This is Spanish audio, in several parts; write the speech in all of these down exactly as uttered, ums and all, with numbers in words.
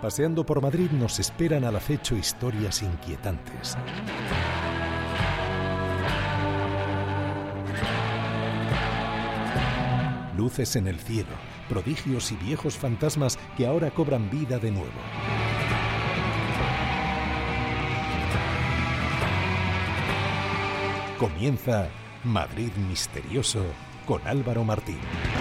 Paseando por Madrid nos esperan al acecho historias inquietantes. Luces en el cielo, prodigios y viejos fantasmas que ahora cobran vida de nuevo. Comienza Madrid Misterioso con Álvaro Martín.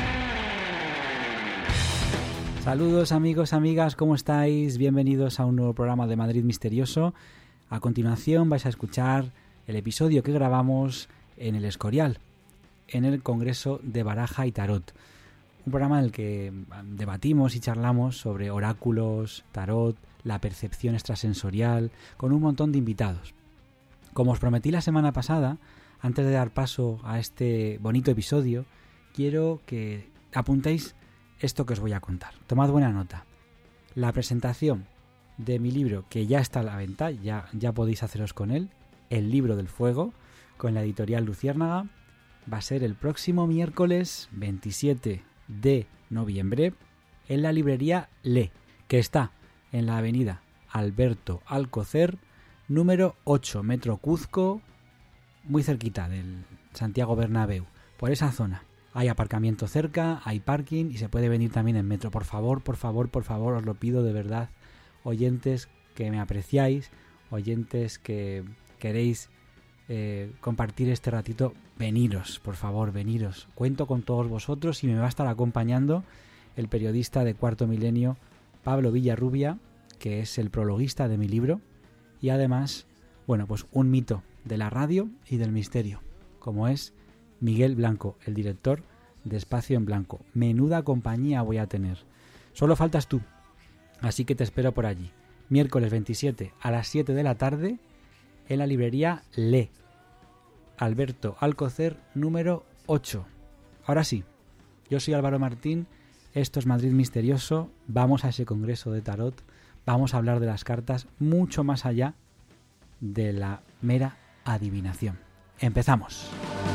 Saludos amigos, amigas, ¿cómo estáis? Bienvenidos a un nuevo programa de Madrid Misterioso. A continuación vais a escuchar el episodio que grabamos en el Escorial, en el Congreso de Baraja y Tarot. Un programa en el que debatimos y charlamos sobre oráculos, tarot, la percepción extrasensorial, con un montón de invitados. Como os prometí la semana pasada, antes de dar paso a este bonito episodio, quiero que apuntéis esto que os voy a contar. Tomad buena nota. La presentación de mi libro, que ya está a la venta, ya, ya podéis haceros con él, El Libro del Fuego, con la editorial Luciérnaga, va a ser el próximo miércoles veintisiete de noviembre en la librería Le, que está en la avenida Alberto Alcocer, número ocho, Metro Cuzco, muy cerquita del Santiago Bernabéu, por esa zona. Hay aparcamiento cerca, hay parking y se puede venir también en metro. Por favor, por favor, por favor, os lo pido de verdad, oyentes que me apreciáis, oyentes que queréis eh, compartir este ratito, veniros, por favor, veniros. Cuento con todos vosotros y me va a estar acompañando el periodista de Cuarto Milenio, Pablo Villarrubia, que es el prologuista de mi libro, y además, bueno, pues un mito de la radio y del misterio, como es Miguel Blanco, el director de Espacio en Blanco. Menuda compañía voy a tener. Solo faltas tú, así que te espero por allí. Miércoles veintisiete a las siete de la tarde en la librería Le, Alberto Alcocer, número ocho. Ahora sí, yo soy Álvaro Martín, esto es Madrid Misterioso, vamos a ese congreso de tarot, vamos a hablar de las cartas mucho más allá de la mera adivinación. Empezamos.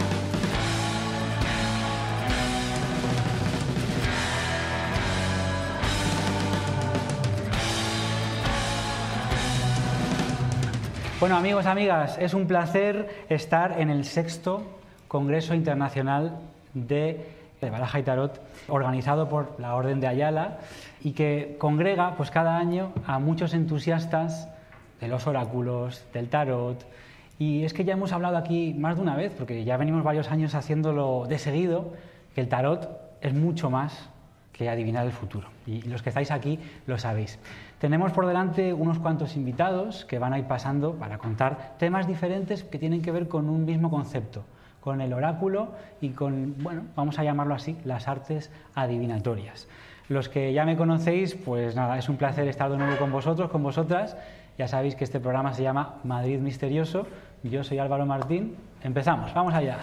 Bueno, amigos, amigas, es un placer estar en el sexto Congreso Internacional de, de Baraja y Tarot, organizado por la Orden de Ayala y que congrega pues cada año a muchos entusiastas de los oráculos, del tarot. Y es que ya hemos hablado aquí más de una vez, porque ya venimos varios años haciéndolo de seguido, que el tarot es mucho más que adivinar el futuro. Y los que estáis aquí lo sabéis. Tenemos por delante unos cuantos invitados que van a ir pasando para contar temas diferentes que tienen que ver con un mismo concepto, con el oráculo y con, bueno, vamos a llamarlo así, las artes adivinatorias. Los que ya me conocéis, pues nada, es un placer estar de nuevo con vosotros, con vosotras. Ya sabéis que este programa se llama Madrid Misterioso. Yo soy Álvaro Martín. Empezamos, vamos allá.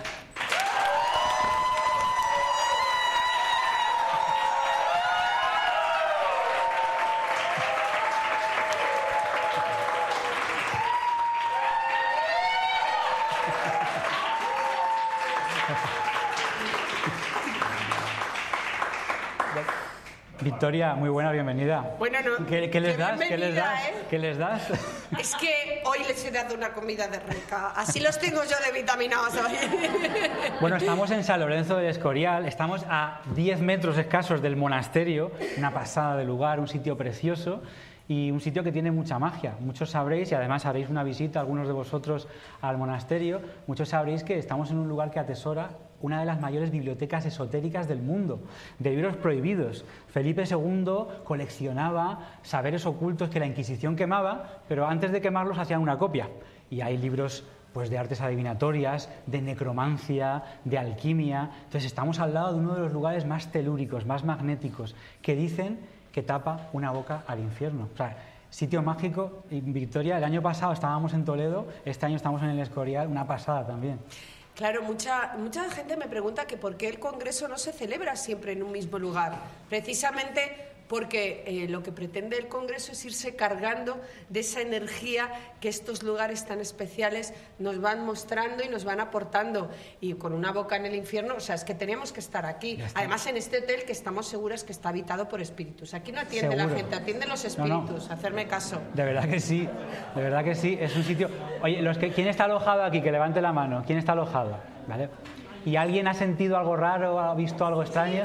Victoria, muy buena, bienvenida. Bueno, no. ¿Qué, qué les das? ¿Qué les das? ¿eh? ¿Qué les das? Es que hoy les he dado una comida de rica. Así los tengo yo de vitaminados hoy. Bueno, estamos en San Lorenzo del Escorial. Estamos a diez metros escasos del monasterio. Una pasada de lugar, un sitio precioso. Y un sitio que tiene mucha magia. Muchos sabréis, y además haréis una visita, algunos de vosotros, al monasterio, muchos sabréis que estamos en un lugar que atesora una de las mayores bibliotecas esotéricas del mundo, de libros prohibidos. Felipe segundo coleccionaba saberes ocultos que la Inquisición quemaba, pero antes de quemarlos hacían una copia. Y hay libros pues de artes adivinatorias, de necromancia, de alquimia. Entonces estamos al lado de uno de los lugares más telúricos, más magnéticos, que dicen que tapa una boca al infierno. O sea, sitio mágico. En Victoria, el año pasado estábamos en Toledo, este año estamos en el Escorial, una pasada también. Claro, mucha, mucha gente me pregunta que por qué el Congreso no se celebra siempre en un mismo lugar. Precisamente porque eh, lo que pretende el Congreso es irse cargando de esa energía que estos lugares tan especiales nos van mostrando y nos van aportando, y con una boca en el infierno, o sea, es que teníamos que estar aquí, además en este hotel que estamos seguras que está habitado por espíritus. Aquí no atiende ¿Seguro? la gente, atiende los espíritus, no, no. hacerme caso. De verdad que sí, de verdad que sí, es un sitio... Oye, los que, ¿quién está alojado aquí? Que levante la mano, ¿quién está alojado? ¿Vale? ¿Y alguien ha sentido algo raro, ha visto algo extraño?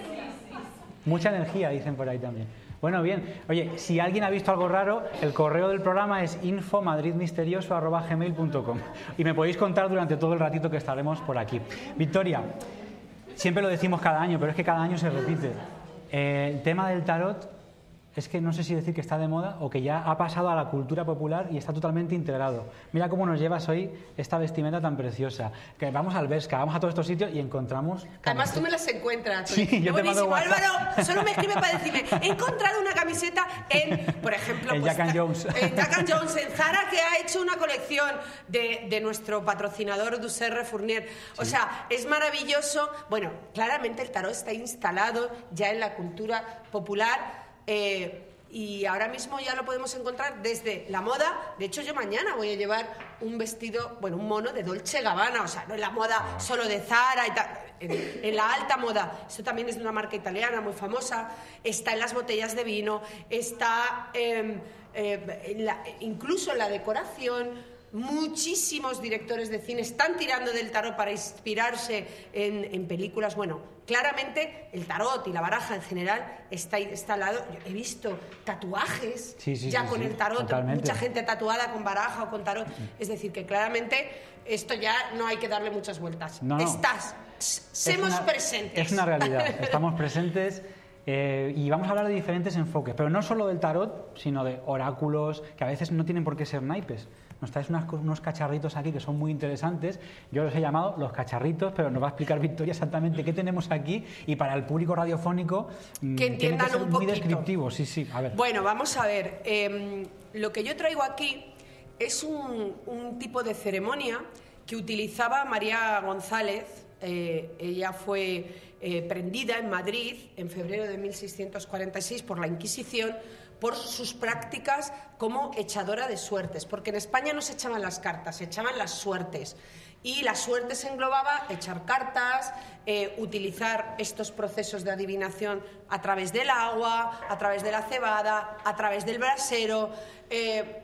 Mucha energía, dicen por ahí también. Bueno, bien. Oye, si alguien ha visto algo raro, el correo del programa es info madrid misterioso arroba gmail punto com y me podéis contar durante todo el ratito que estaremos por aquí. Victoria, siempre lo decimos cada año, pero es que cada año se repite. Eh, el tema del tarot es que no sé si decir que está de moda o que ya ha pasado a la cultura popular y está totalmente integrado. Mira cómo nos llevas hoy esta vestimenta tan preciosa. Que vamos al Bershka, vamos a todos estos sitios y encontramos... Además tú me las encuentras. Sí, yo te mando WhatsApp. Álvaro solo me escribe para decirme, he encontrado una camiseta en, por ejemplo... En pues, Jack and Jones. En Jack and Jones, en Zara, que ha hecho una colección de, de nuestro patrocinador Ducerre Fournier. O sí. sea, es maravilloso. Bueno, claramente el tarot está instalado ya en la cultura popular. Eh, y ahora mismo ya lo podemos encontrar desde la moda. De hecho, yo mañana voy a llevar un vestido, bueno, un mono de Dolce Gabbana, o sea, no en la moda solo de Zara y tal, en, en la alta moda. Esto también es de una marca italiana muy famosa, está en las botellas de vino, está eh, eh, en la, incluso en la decoración. Muchísimos directores de cine están tirando del tarot para inspirarse en, en películas. Bueno, claramente el tarot y la baraja en general está instalado. Yo he visto tatuajes sí, sí, ya sí, con sí, el tarot, totalmente. Mucha gente tatuada con baraja o con tarot. Es decir, que claramente esto ya no hay que darle muchas vueltas. No, no. Estás, semos una, presentes. Es una realidad, estamos presentes. Eh, y vamos a hablar de diferentes enfoques, pero no solo del tarot, sino de oráculos, que a veces no tienen por qué ser naipes. Nos traes unas, unos cacharritos aquí que son muy interesantes. Yo los he llamado los cacharritos, pero nos va a explicar Victoria exactamente qué tenemos aquí, y para el público radiofónico que entiendan que ser un muy poquito. Descriptivo. Sí, sí, a ver. Bueno, vamos a ver. Eh, lo que yo traigo aquí es un, un tipo de ceremonia que utilizaba María González. Eh, ella fue eh, prendida en Madrid en febrero de mil seiscientos cuarenta y seis por la Inquisición por sus prácticas como echadora de suertes, porque en España no se echaban las cartas, se echaban las suertes, y la suerte se englobaba echar cartas, eh, utilizar estos procesos de adivinación a través del agua, a través de la cebada, a través del brasero, eh,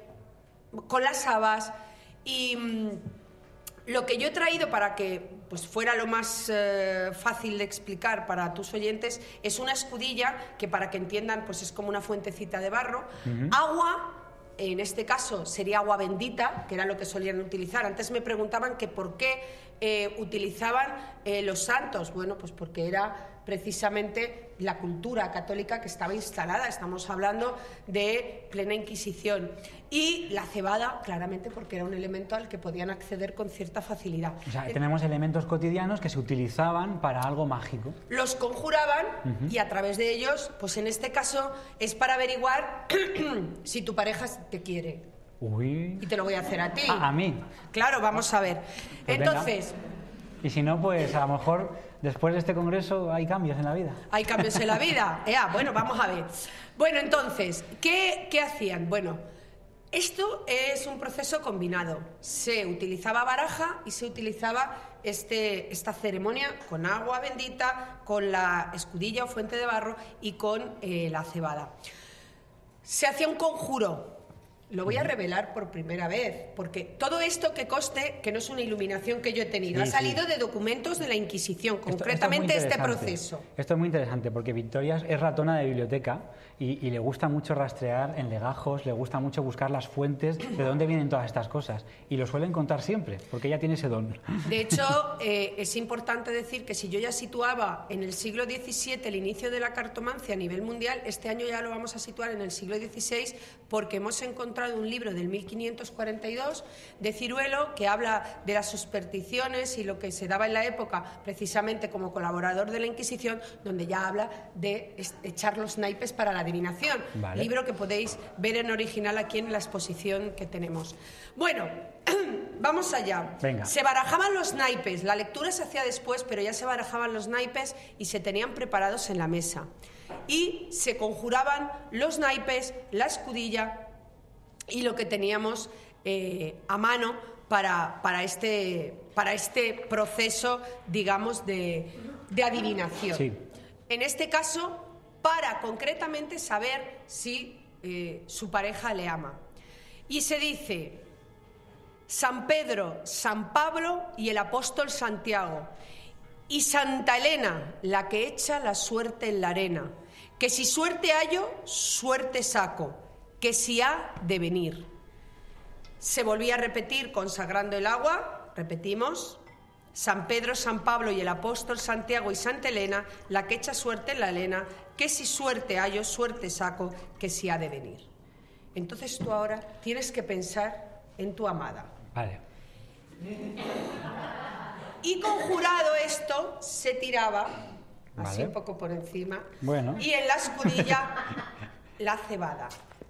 con las habas. Y mmm, lo que yo he traído para que pues, fuera lo más eh, fácil de explicar para tus oyentes es una escudilla que, para que entiendan, pues es como una fuentecita de barro. Uh-huh. Agua, en este caso sería agua bendita, que era lo que solían utilizar. Antes me preguntaban que por qué eh, utilizaban eh, los santos. Bueno, pues porque era precisamente la cultura católica que estaba instalada. Estamos hablando de plena Inquisición. Y la cebada, claramente, porque era un elemento al que podían acceder con cierta facilidad. O sea, tenemos elementos cotidianos que se utilizaban para algo mágico. Los conjuraban uh-huh. y a través de ellos, pues en este caso, es para averiguar si tu pareja te quiere. Uy. Y te lo voy a hacer a ti. Ah, a mí. Claro, vamos a ver. Pues entonces... Venga. Y si no, pues a lo mejor después de este congreso hay cambios en la vida. Hay cambios en la vida. Eh, bueno, vamos a ver. Bueno, entonces, ¿qué, qué hacían? Bueno, esto es un proceso combinado. Se utilizaba baraja y se utilizaba este, esta ceremonia con agua bendita, con la escudilla o fuente de barro y con eh, la cebada. Se hacía un conjuro. Lo voy a revelar por primera vez, porque todo esto que conste, que no es una iluminación que yo he tenido, sí, ha salido sí. de documentos de la Inquisición, concretamente esto, esto este proceso. Esto es muy interesante, porque Victoria es ratona de biblioteca y, y le gusta mucho rastrear en legajos, le gusta mucho buscar las fuentes de dónde vienen todas estas cosas, y lo suele encontrar siempre, porque ella tiene ese don. De hecho, eh, es importante decir que si yo ya situaba en el siglo diecisiete el inicio de la cartomancia a nivel mundial, este año ya lo vamos a situar en el siglo dieciséis, porque hemos encontrado un libro del mil quinientos cuarenta y dos de Ciruelo que habla de las supersticiones y lo que se daba en la época, precisamente como colaborador de la Inquisición, donde ya habla de echar los naipes para la adivinación. Vale. Libro que podéis ver en original aquí en la exposición que tenemos. Bueno, vamos allá. Venga. Se barajaban los naipes, la lectura se hacía después, pero ya se barajaban los naipes y se tenían preparados en la mesa. y se conjuraban los naipes, la escudilla y lo que teníamos eh, a mano para, para, este, para este proceso, digamos, de, de adivinación. Sí. En este caso, para concretamente saber si eh, su pareja le ama. Y se dice San Pedro, San Pablo y el apóstol Santiago, y Santa Elena, la que echa la suerte en la arena, que si suerte hallo, suerte saco, que si ha de venir. Se volvía a repetir consagrando el agua, repetimos, San Pedro, San Pablo y el apóstol Santiago y Santa Elena, la que echa suerte en la arena, que si suerte hallo, suerte saco, que si ha de venir. Entonces tú ahora tienes que pensar en tu amada. Vale. Y conjurado esto, se tiraba, Vale. así un poco por encima, Bueno. y en la escudilla la cebada.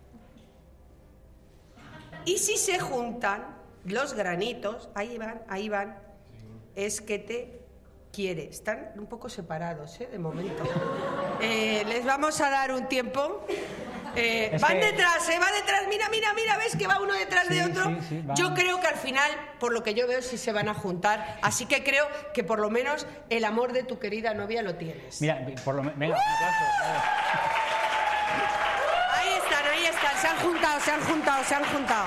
Y si se juntan los granitos, ahí van, ahí van, es que te quiere. Están un poco separados, ¿eh? De momento. Eh, les vamos a dar un tiempo. Eh, van que... detrás, ¿eh? Va detrás, mira, mira, mira, ¿ves que va uno detrás sí, de otro? Sí, sí, yo creo que al final, por lo que yo veo, sí se van a juntar. Así que creo que por lo menos el amor de tu querida novia lo tienes. Mira, por lo menos... Venga, un aplauso. Ahí están, ahí están, se han juntado, se han juntado, se han juntado.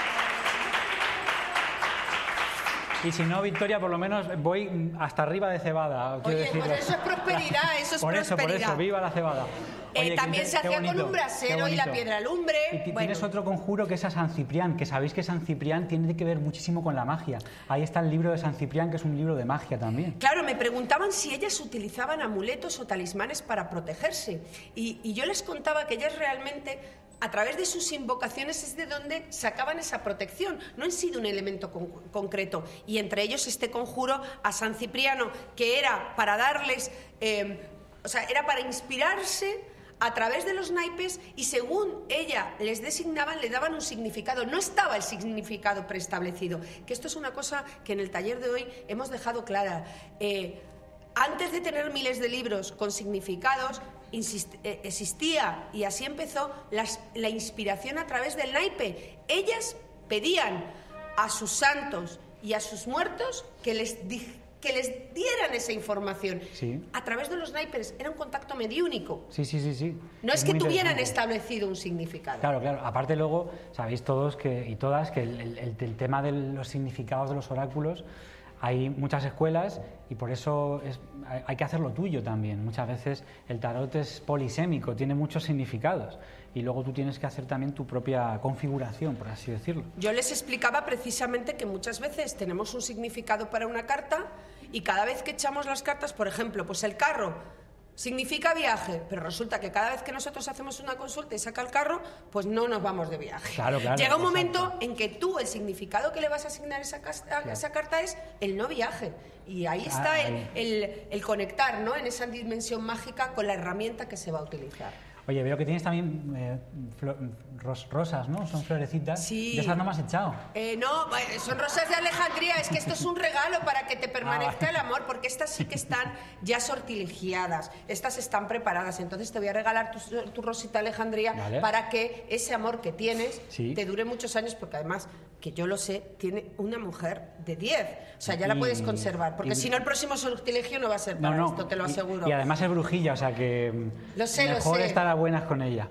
Y si no, Victoria, por lo menos voy hasta arriba de cebada. Oye, decirlo. pues eso es prosperidad, eso es por eso, prosperidad. Por eso, viva la cebada. Oye, eh, también qué, se hacía bonito, con un brasero y la piedra lumbre. Y t- bueno. Tienes otro conjuro que es a San Ciprián, que sabéis que San Ciprián tiene que ver muchísimo con la magia. Ahí está el libro de San Ciprián, que es un libro de magia también. Claro, me preguntaban si ellas utilizaban amuletos o talismanes para protegerse. Y, y yo les contaba que ellas realmente, a través de sus invocaciones, es de donde sacaban esa protección, no en sí de un elemento con, concreto. Y entre ellos este conjuro a San Cipriano, que era para darles, eh, o sea, era para inspirarse a través de los naipes, y según ella les designaban, le daban un significado. No estaba el significado preestablecido, que esto es una cosa que en el taller de hoy hemos dejado clara. Eh, antes de tener miles de libros con significados, insist, eh, existía, y así empezó, las, la inspiración a través del naipe. Ellas pedían a sus santos y a sus muertos que les dijeran, que les dieran esa información. Sí. A través de los naipes. Era un contacto mediúnico. Sí, sí, sí, sí. No es, es que muy tuvieran interesante. establecido un significado. Claro, claro. Aparte luego, sabéis todos que, y todas que el, el, el tema de los significados de los oráculos, hay muchas escuelas y por eso es, hay que hacerlo tuyo también. Muchas veces el tarot es polisémico, tiene muchos significados y luego tú tienes que hacer también tu propia configuración, por así decirlo. Yo les explicaba precisamente que muchas veces tenemos un significado para una carta y cada vez que echamos las cartas, por ejemplo, pues el carro significa viaje, pero resulta que cada vez que nosotros hacemos una consulta y saca el carro, pues no nos vamos de viaje. Claro, claro, Llega un momento exacto. en que tú, el significado que le vas a asignar a esa, a Claro. esa carta es el no viaje. Y ahí está Ah, el, ahí. el, el conectar, ¿no?, en esa dimensión mágica con la herramienta que se va a utilizar. Oye, veo que tienes también eh, flo- ros- rosas, ¿no? Son florecitas. Sí. De esas no me has echado. Eh, no, eh, son rosas de Alejandría, es que esto es un regalo para que te permanezca Ah, vale. el amor, porque estas sí que están ya sortilegiadas, estas están preparadas, entonces te voy a regalar tu, tu rosita Alejandría Vale. para que ese amor que tienes Sí. te dure muchos años, porque además, que yo lo sé, tiene una mujer de diez, o sea, ya la Y- puedes conservar, porque y- si no el próximo sortilegio no va a ser No, para no. esto, te lo y- aseguro. Y, además es brujilla, o sea que mm, Lo sé, lo mejor sé. estar a buenas con ella.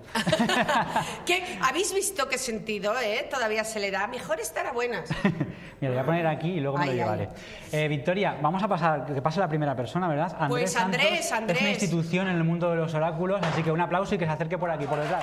¿Qué? ¿Habéis visto qué sentido, eh? Todavía se le da, mejor estar a buenas. Mira, lo voy a poner aquí y luego me Ay, lo ay. llevaré. Eh, Victoria, vamos a pasar, que pase la primera persona, ¿verdad? Andrés Pues Andrés, Santos Andrés. Es una institución en el mundo de los oráculos, así que un aplauso y que se acerque por aquí, por detrás.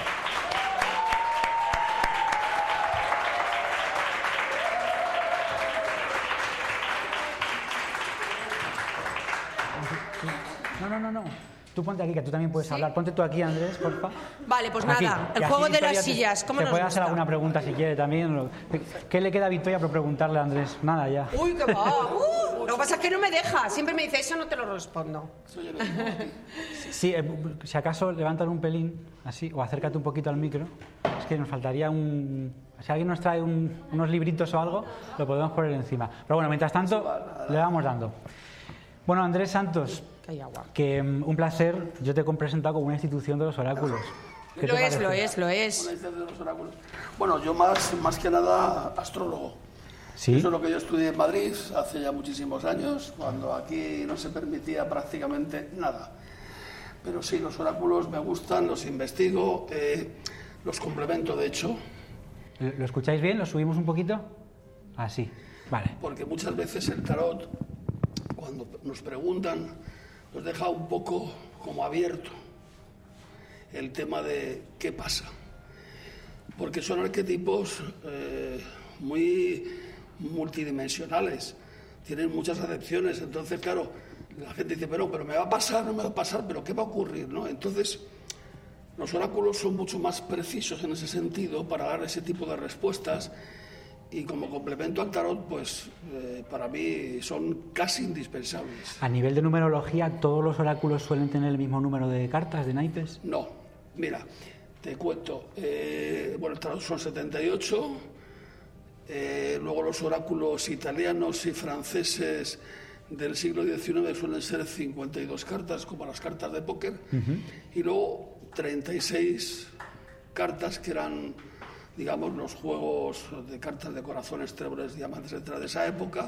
No, no, no, no. Tú ponte aquí, que tú también puedes ¿Sí? hablar. Ponte tú aquí, Andrés, porfa. Vale, pues Aquí. nada, Y el así juego de Victoria las te- sillas, ¿cómo te nos puede hacer gusta? alguna pregunta si quiere también. ¿Qué le queda a Victoria por preguntarle a Andrés? Nada, ya. Uy, qué va. Uh, lo que pasa es que no me deja. Siempre me dice, eso no te lo respondo. Sí, eh, si acaso levantar un pelín, así, o acércate un poquito al micro. Es que nos faltaría un... Si alguien nos trae un- unos libritos o algo, lo podemos poner encima. Pero bueno, mientras tanto, le vamos dando. Bueno, Andrés Santos, que hay agua. Que um, un placer, yo te he presentado como una institución de los oráculos. ¿Qué Lo te es, parece? lo es, lo es. Una institución de los oráculos. Bueno, yo más, más que nada astrólogo. ¿Sí? Eso es lo que yo estudié en Madrid hace ya muchísimos años, cuando aquí no se permitía prácticamente nada. Pero sí, los oráculos me gustan, los investigo, eh, los complemento, de hecho. ¿Lo escucháis bien? ¿Lo subimos un poquito? Ah, sí. Vale. Porque muchas veces el tarot, cuando nos preguntan, nos deja un poco como abierto el tema de qué pasa. Porque son arquetipos eh, muy multidimensionales, tienen muchas acepciones, entonces claro, la gente dice, pero, pero me va a pasar, no me va a pasar, pero ¿qué va a ocurrir? ¿No? Entonces, los oráculos son mucho más precisos en ese sentido para dar ese tipo de respuestas y como complemento al tarot, pues eh, para mí son casi indispensables. A nivel de numerología, ¿todos los oráculos suelen tener el mismo número de cartas, de naipes? No, mira, te cuento, eh, bueno, el tarot son setenta y ocho. Eh, luego los oráculos italianos y franceses del siglo diecinueve suelen ser cincuenta y dos cartas, como las cartas de póker, uh-huh. Y luego treinta y seis cartas que eran, digamos, los juegos de cartas de corazones, tréboles, diamantes, etcétera, de esa época,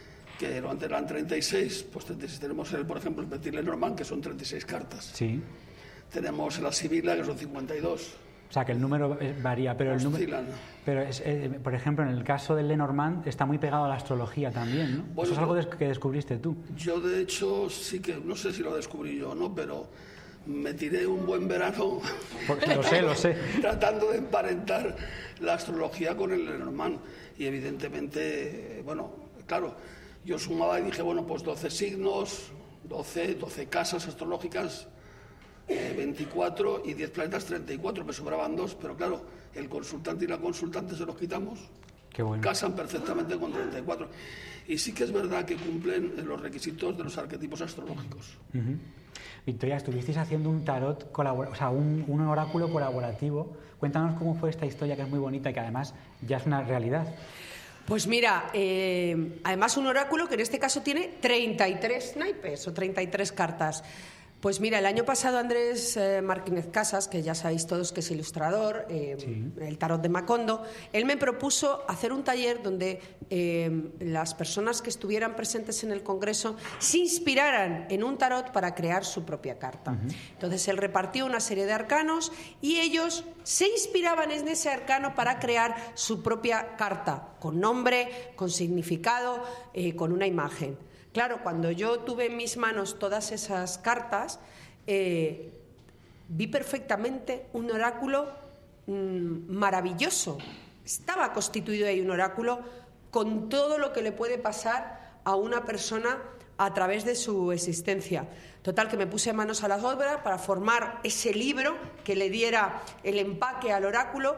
que no antes eran treinta y seis, pues treinta y seis. Tenemos, el, por ejemplo, el Petit Lenormand, que son treinta y seis cartas. Sí. Tenemos la Sibila, que son cincuenta y dos. O sea, que el número varía, pero el número, pero es, eh, por ejemplo, en el caso del Lenormand está muy pegado a la astrología también, ¿no? Bueno, eso es algo des- que descubriste tú. Yo, de hecho, sí que, no sé si lo descubrí yo o no, pero me tiré un buen verano Porque lo sé, lo sé. tratando de emparentar la astrología con el Lenormand. Y evidentemente, bueno, claro, yo sumaba y dije, bueno, pues doce signos, doce, doce casas astrológicas, Eh, veinticuatro y diez planetas, treinta y cuatro, me sobraban dos, pero claro, el consultante y la consultante se los quitamos. Qué bueno. Casan perfectamente con treinta y cuatro. Y sí que es verdad que cumplen los requisitos de los arquetipos astrológicos. Uh-huh. Victoria, estuvisteis haciendo un tarot, colabora- o sea, un, un oráculo colaborativo. Cuéntanos cómo fue esta historia, que es muy bonita y que además ya es una realidad. Pues mira, eh, además un oráculo que en este caso tiene treinta y tres naipes o treinta y tres cartas. Pues mira, el año pasado Andrés eh, Martínez Casas, que ya sabéis todos que es ilustrador, eh, sí. el tarot de Macondo, él me propuso hacer un taller donde eh, las personas que estuvieran presentes en el congreso se inspiraran en un tarot para crear su propia carta. Uh-huh. Entonces él repartió una serie de arcanos y ellos se inspiraban en ese arcano para crear su propia carta, con nombre, con significado, eh, con una imagen. Claro, cuando yo tuve en mis manos todas esas cartas, eh, vi perfectamente un oráculo mmm, maravilloso. Estaba constituido ahí un oráculo con todo lo que le puede pasar a una persona a través de su existencia. Total, que me puse manos a la obra para formar ese libro que le diera el empaque al oráculo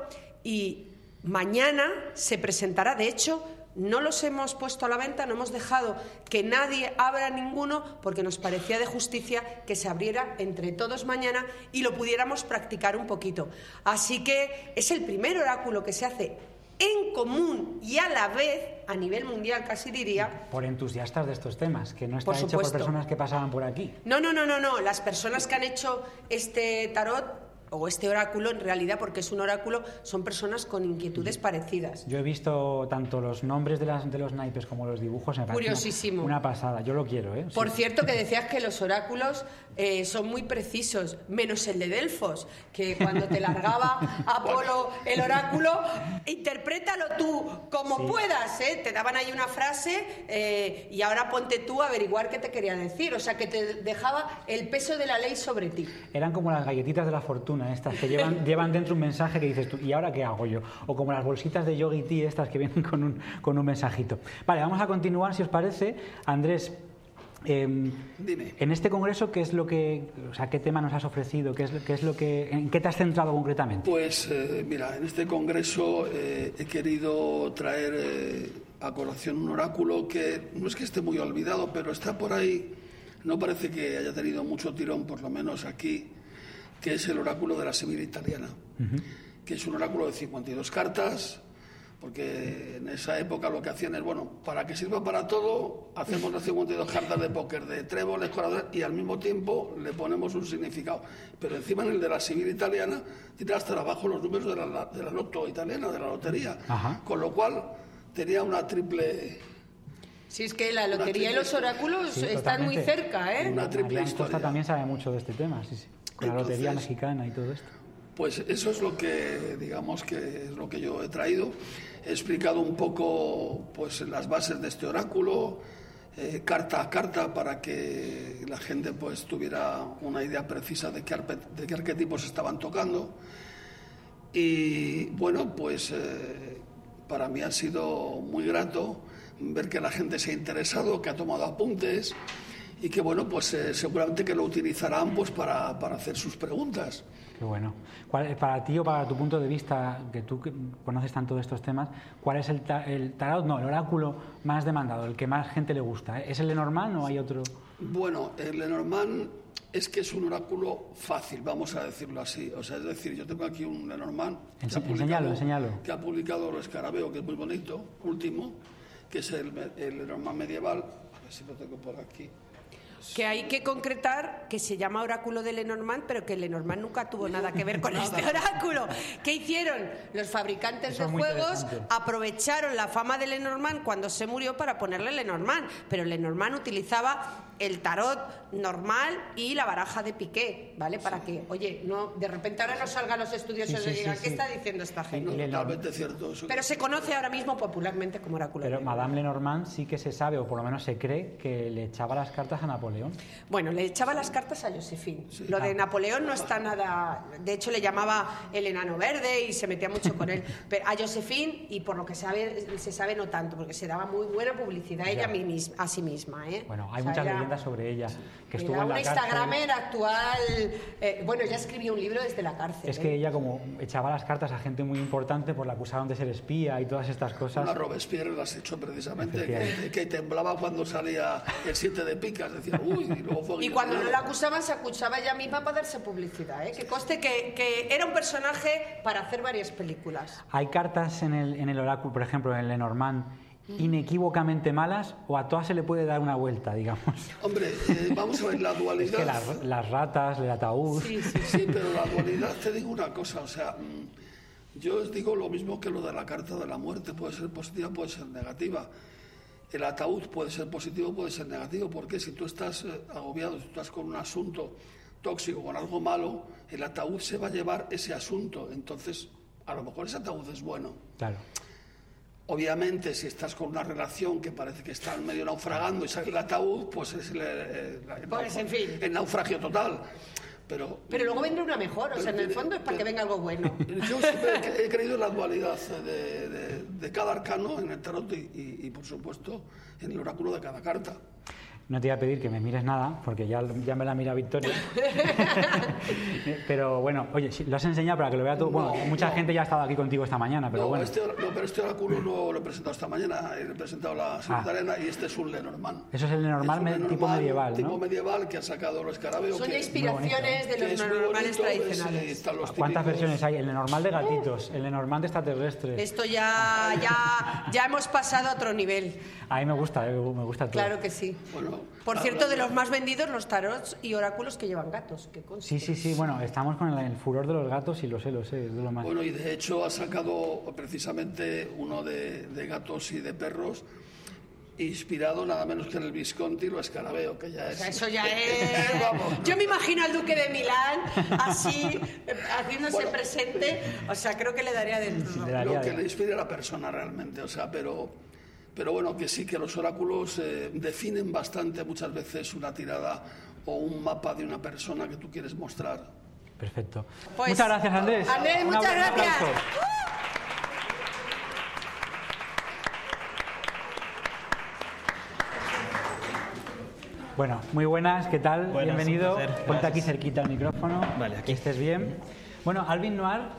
y mañana se presentará, de hecho, no los hemos puesto a la venta, no hemos dejado que nadie abra ninguno porque nos parecía de justicia que se abriera entre todos mañana y lo pudiéramos practicar un poquito. Así que es el primer oráculo que se hace en común y a la vez, a nivel mundial casi diría. Por entusiastas de estos temas, que no está por hecho supuesto. por personas que pasaban por aquí. No, no, no, no, no. Las personas que han hecho este tarot o este oráculo, en realidad, porque es un oráculo, son personas con inquietudes parecidas. Yo he visto tanto los nombres de, las, de los naipes como los dibujos. Me parece Curiosísimo. Una, una pasada, yo lo quiero, ¿eh? Por sí. cierto, que decías que los oráculos eh, son muy precisos, menos el de Delfos, que cuando te largaba Apolo el oráculo, interprétalo tú como sí. puedas, ¿eh? Te daban ahí una frase eh, y ahora ponte tú a averiguar qué te quería decir. O sea, que te dejaba el peso de la ley sobre ti. Eran como las galletitas de la fortuna, estas que llevan, llevan dentro un mensaje que dices tú, ¿y ahora qué hago yo? O como las bolsitas de Yogi Tea estas que vienen con un, con un mensajito. Vale, vamos a continuar, si os parece. Andrés, eh, Dime. En este congreso, ¿qué es lo que, o sea, qué tema nos has ofrecido? ¿Qué es, qué es lo que, en qué te has centrado concretamente? Pues, eh, mira, en este congreso eh, he querido traer eh, a colación un oráculo que no es que esté muy olvidado, pero está por ahí, no parece que haya tenido mucho tirón, por lo menos aquí, que es el oráculo de la Sibila italiana, uh-huh. que es un oráculo de cincuenta y dos cartas, porque en esa época lo que hacían es, bueno, para que sirva para todo, hacemos las cincuenta y dos cartas de póker de tréboles, corazones, y al mismo tiempo le ponemos un significado. Pero encima en el de la civil italiana tiene hasta abajo los números de la, de la loto italiana, de la lotería. Ajá. Con lo cual tenía una triple... Sí, es que la lotería y los oráculos sí, están muy cerca, ¿eh? Una triple historia. Costa también sabe mucho de este tema, sí, sí. Con Entonces, la lotería mexicana y todo esto. Pues eso es lo que, digamos, que es lo que yo he traído. He explicado un poco, pues, las bases de este oráculo, eh, carta a carta, para que la gente, pues, tuviera una idea precisa de qué, de qué arquetipos estaban tocando. Y, bueno, pues, eh, para mí ha sido muy grato ver que la gente se ha interesado, que ha tomado apuntes y que, bueno, pues, eh, seguramente que lo utilizarán, pues, para, para hacer sus preguntas. Qué bueno. ¿Cuál, para ti o para tu punto de vista, que tú que conoces tanto de estos temas, cuál es el, ta, el tarot, no, el oráculo más demandado, el que más gente le gusta? ¿Es el Lenormand o hay otro? Bueno, el Lenormand es que es un oráculo fácil, vamos a decirlo así. O sea, es decir, yo tengo aquí un Lenormand que, Ense, enseñalo, enseñalo. que ha publicado el Escarabeo, que es muy bonito, último, que es el, el Lenormand medieval. A ver si lo tengo por aquí. Que hay que concretar que se llama oráculo de Lenormand, pero que Lenormand nunca tuvo nada que ver con este oráculo. ¿Qué hicieron? Los fabricantes Eso de juegos aprovecharon la fama de Lenormand cuando se murió para ponerle Lenormand, pero Lenormand utilizaba el tarot normal y la baraja de piqué, ¿vale? Para que, oye, no de repente ahora no salgan los estudiosos sí, sí, y digan, sí, ¿qué sí. está diciendo esta gente? No, totalmente cierto. Eso pero se conoce ahora mismo popularmente como oráculo. Pero Madame Lenormand sí que se sabe, o por lo menos se cree, que le echaba las cartas a Napoleón. Bueno, le echaba las cartas a Josephine. Sí. Lo de Napoleón no está nada... De hecho, le llamaba el enano verde y se metía mucho con él. Pero a Josephine, y por lo que sabe, se sabe no tanto, porque se daba muy buena publicidad ella misma, a sí misma, ¿eh? Bueno, hay o sea, muchas ella, leyendas sobre ella. Que estuvo era en la una cárcel. Instagramer actual... Eh, bueno, ella escribió un libro desde la cárcel. Es que ¿eh? ella como echaba las cartas a gente muy importante, pues la acusaban de ser espía y todas estas cosas. Una Robespierre las echó precisamente, que, que temblaba cuando salía el siete de picas. Decía, uy, y luego fue... Y cuando no la acusaban, se acusaba ella misma para darse publicidad, ¿eh? Que conste que, que era un personaje para hacer varias películas. ¿Hay cartas en el, en el oráculo, por ejemplo, en Lenormand, inequívocamente malas, o a todas se le puede dar una vuelta, digamos? Hombre, eh, vamos a ver la dualidad. Es que las, las ratas, el ataúd... Sí, sí, sí, pero la dualidad, te digo una cosa, o sea, yo os digo lo mismo que lo de la carta de la muerte, puede ser positiva, puede ser negativa. El ataúd puede ser positivo, puede ser negativo, porque si tú estás eh, agobiado, si tú estás con un asunto tóxico, con algo malo, el ataúd se va a llevar ese asunto, entonces a lo mejor ese ataúd es bueno. Claro. Obviamente, si estás con una relación que parece que está medio naufragando y sale el ataúd, pues es el, el, el, pues, en fin. el naufragio total. Pero, pero luego vendrá una mejor, o sea, en el fondo es para pero, que venga algo bueno. Yo siempre he, he creído en la dualidad de, de, de cada arcano en el tarot y, y, y, por supuesto, en el oráculo de cada carta. No te iba a pedir que me mires nada, porque ya, ya me la mira Victoria. Pero bueno, oye, lo has enseñado para que lo vea todo. Bueno, no, mucha no. gente ya ha estado aquí contigo esta mañana, pero no, bueno. Este, no, pero este oráculo no lo he presentado esta mañana, he presentado la secretaria ah. y este es un Lenormand. Eso es el Lenormand, es Lenormand tipo medieval, ¿no? Tipo medieval que ha sacado los Escarabeo. Son que, inspiraciones de los Lenormands tradicionales. Es, los ¿Cuántas versiones hay? El Lenormand de gatitos, uh. el Lenormand de extraterrestres. Esto ya, ya, ya hemos pasado a otro nivel. A mí me gusta, me gusta todo. Claro que sí. Bueno, por cierto, de los más vendidos, los tarots y oráculos que llevan gatos. Que sí, sí, sí. Bueno, estamos con el, el furor de los gatos y lo sé, lo sé. Es de lo más... Bueno, y de hecho ha sacado precisamente uno de, de gatos y de perros, inspirado nada menos que en el Visconti y lo Escarabeo, que ya es... O sea, eso ya es... Vamos. Yo me imagino al duque de Milán así, haciéndose bueno, presente. O sea, creo que le daría de todo. Le daría lo que de... le inspira a la persona realmente, o sea, pero... Pero bueno, que sí, que los oráculos eh, definen bastante muchas veces una tirada o un mapa de una persona que tú quieres mostrar. Perfecto. Pues, muchas gracias, Andrés. Andrés, muchas un gracias. Bueno, muy buenas, ¿qué tal? Buenas, bienvenido. un placer. Ponte aquí cerquita al micrófono, vale, aquí que estés bien. Bueno, Alvin Noir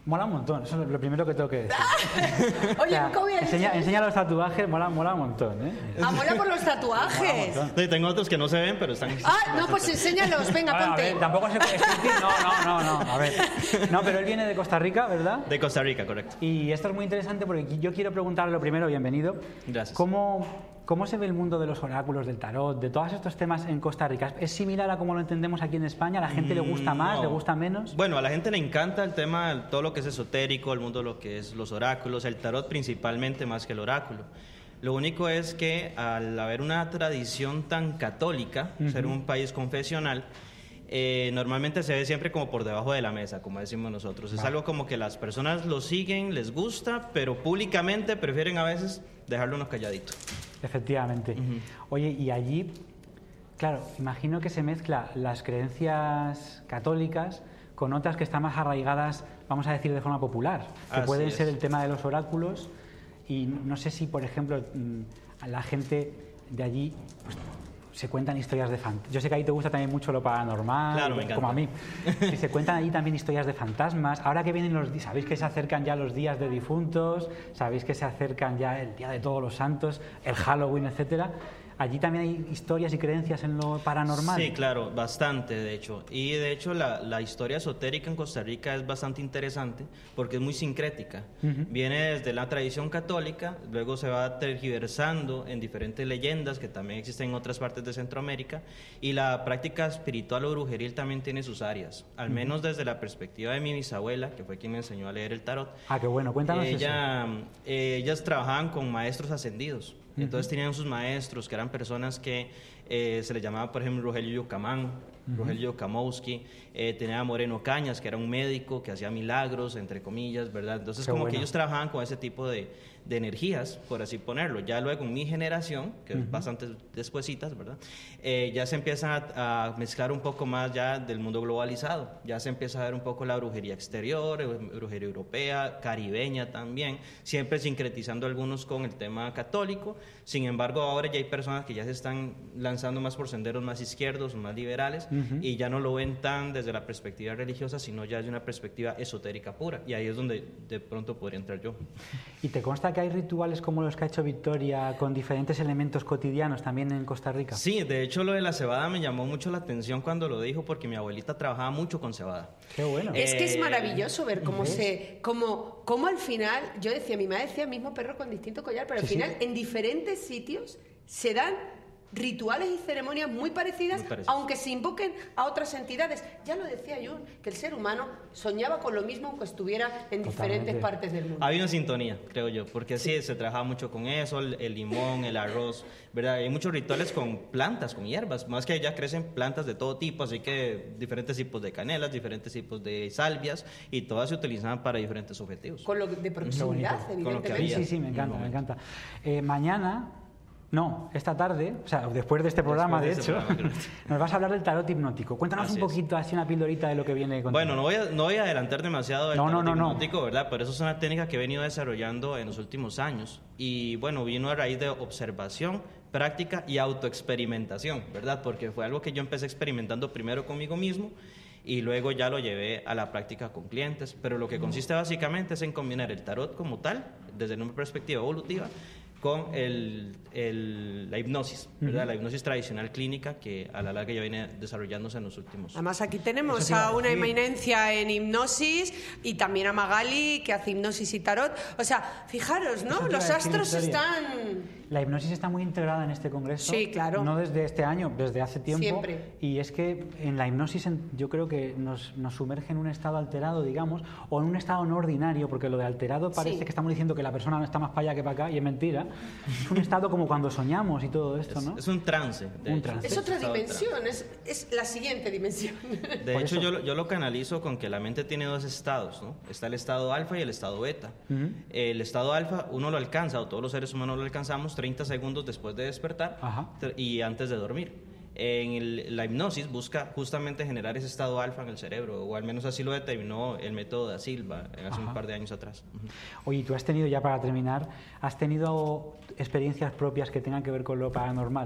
Mola un montón, eso es lo primero que tengo que decir. Oye, O sea, ¿cómo bien? enseña, enseña los tatuajes, mola, mola un montón, ¿eh? Ah, mola por los tatuajes. Sí, tengo otros que no se ven, pero están... Ah, no, pues enséñalos, venga, Bueno, a ponte. ver, tampoco se puede decir, no, no, no, no, a ver. No, pero él viene de Costa Rica, ¿verdad? De Costa Rica, correcto. Y esto es muy interesante porque yo quiero preguntarle lo primero, bienvenido. Gracias. ¿Cómo, ¿Cómo se ve el mundo de los oráculos, del tarot, de todos estos temas en Costa Rica? ¿Es similar a como lo entendemos aquí en España? ¿A la gente le gusta más, No. le gusta menos? Bueno, a la gente le encanta el tema, todo lo que es esotérico, el mundo de lo que es los oráculos, el tarot principalmente más que el oráculo. Lo único es que al haber una tradición tan católica, uh-huh. ser un país confesional, eh, normalmente se ve siempre como por debajo de la mesa, como decimos nosotros. Es algo como que las personas lo siguen, les gusta, pero públicamente prefieren a veces dejarlo unos calladitos. Efectivamente. Uh-huh. Oye, y allí, claro, imagino que se mezcla las creencias católicas con otras que están más arraigadas, vamos a decir, de forma popular, que Así pueden es. ser el tema de los oráculos. Y no sé si, por ejemplo, a la gente de allí pues, se cuentan historias de fantasmas. Yo sé que ahí te gusta también mucho lo paranormal, claro, me como a mí. Y se cuentan allí también historias de fantasmas. Ahora que vienen los días, sabéis que se acercan ya los días de difuntos, sabéis que se acercan ya el Día de Todos los Santos, el Halloween, etcétera. ¿Allí también hay historias y creencias en lo paranormal? Sí, claro, bastante, de hecho. Y de hecho la, la historia esotérica en Costa Rica es bastante interesante porque es muy sincrética. Uh-huh. Viene desde la tradición católica, luego se va tergiversando en diferentes leyendas que también existen en otras partes de Centroamérica, y la práctica espiritual o brujeril también tiene sus áreas, al uh-huh. menos desde la perspectiva de mi bisabuela, que fue quien me enseñó a leer el tarot. Ah, qué bueno, cuéntanos Ella, eso. Eh, ellas trabajaban con maestros ascendidos. Entonces tenían sus maestros, que eran personas que eh, se les llamaba, por ejemplo, Rogelio Yucamán, uh-huh. Rogelio Kamowski, eh, tenía a Moreno Cañas, que era un médico que hacía milagros, entre comillas, ¿verdad? Entonces, Qué como bueno. que ellos trabajaban con ese tipo de, de energías, por así ponerlo. Ya luego en mi generación, que uh-huh. es bastante despuesitas, ¿verdad? Eh, ya se empiezan a, a mezclar un poco más ya del mundo globalizado. Ya se empieza a ver un poco la brujería exterior, brujería europea, caribeña también, siempre sincretizando algunos con el tema católico. Sin embargo, ahora ya hay personas que ya se están lanzando más por senderos más izquierdos, más liberales, uh-huh. y ya no lo ven tan desde la perspectiva religiosa, sino ya desde una perspectiva esotérica pura. Y ahí es donde de pronto podría entrar yo. ¿Y te consta que hay rituales como los que ha hecho Victoria con diferentes elementos cotidianos también en Costa Rica? Sí, de hecho lo de la cebada me llamó mucho la atención cuando lo dijo, porque mi abuelita trabajaba mucho con cebada. Qué bueno. Es que es maravilloso ver cómo ¿ves? se, cómo, cómo al final, yo decía, mi madre decía mismo perro con distinto collar, pero al Sí, final sí. en diferentes sitios se dan rituales y ceremonias muy parecidas, Muy parecidas. aunque se invoquen a otras entidades. Ya lo decía Jun, que el ser humano soñaba con lo mismo aunque estuviera en Totalmente. diferentes partes del mundo. Había una sintonía, creo yo, porque sí, sí se trabajaba mucho con eso, el, el limón, el arroz, ¿verdad? Hay muchos rituales con plantas, con hierbas, más que ya crecen plantas de todo tipo, así que diferentes tipos de canelas, diferentes tipos de salvias, y todas se utilizaban para diferentes objetivos. Con lo de proximidad, Con lo que evidentemente. había. Sí, sí, me encanta, Un me momento. encanta. Eh, mañana, no, esta tarde, o sea, después de este programa, Después de, de hecho, este programa, nos vas a hablar del tarot hipnótico. Cuéntanos Así un poquito, así una pildorita de lo que viene contigo. Bueno, no voy, a, no voy a adelantar demasiado el No, no, tarot no, no. hipnótico, ¿verdad? Pero eso es una técnica que he venido desarrollando en los últimos años. Y bueno, vino a raíz de observación, práctica y autoexperimentación, ¿verdad? Porque fue algo que yo empecé experimentando primero conmigo mismo y luego ya lo llevé a la práctica con clientes. Pero lo que consiste básicamente es en combinar el tarot como tal, desde una perspectiva evolutiva, con el, el, la hipnosis, ¿verdad? Uh-huh. La hipnosis tradicional clínica que a la larga ya viene desarrollándose en los últimos. Además aquí tenemos Eso te iba a a una decir. eminencia en hipnosis y también a Magali que hace hipnosis y tarot. O sea, fijaros, Eso ¿no? te iba Los a decir, astros Victoria. están... La hipnosis está muy integrada en este congreso. Sí, claro. No desde este año, desde hace tiempo. Siempre. Y es que en la hipnosis en- yo creo que nos, nos sumerge en un estado alterado, digamos, o en un estado no ordinario, porque lo de alterado parece Sí. que estamos diciendo que la persona no está más para allá que para acá, y es mentira. Es un estado como cuando soñamos y todo esto, Es, ¿no? es un trance. De Un hecho. trance. Es otra Estado de dimensión, es, es la siguiente dimensión. De Por hecho, eso- yo, lo- yo lo canalizo con que la mente tiene dos estados, ¿no? Está el estado alfa y el estado beta. Ujú. El estado alfa uno lo alcanza, o todos los seres humanos lo alcanzamos treinta segundos después de despertar Ajá. tr- y antes de dormir. En el- la hipnosis busca justamente generar ese estado alfa en el cerebro, o al menos así lo determinó el método da Silva eh, hace Ajá. un par de años atrás. Ujú. Oye, tú has tenido, ya para terminar, ¿has tenido experiencias propias que tengan que ver con lo paranormal?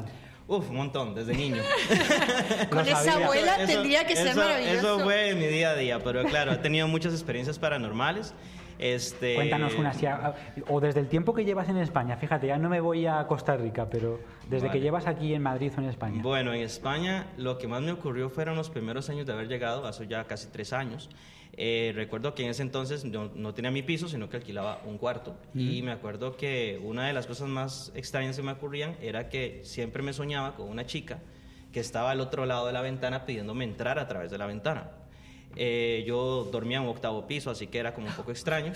Uf, un montón, desde niño. Con esa abuela eso, tendría que eso, ser maravilloso. Eso fue mi día a día, pero claro, he tenido muchas experiencias paranormales. Este... Cuéntanos una, si, o desde el tiempo que llevas en España, fíjate, ya no me voy a Costa Rica, pero desde vale. que llevas aquí en Madrid o en España. Bueno, en España lo que más me ocurrió fueron los primeros años de haber llegado, hace ya casi tres años. Eh, recuerdo que en ese entonces no, no tenía mi piso, sino que alquilaba un cuarto. Mm. Y me acuerdo que una de las cosas más extrañas que me ocurrían era que siempre me soñaba con una chica que estaba al otro lado de la ventana pidiéndome entrar a través de la ventana. Eh, yo dormía en un octavo piso, así que era como un poco extraño.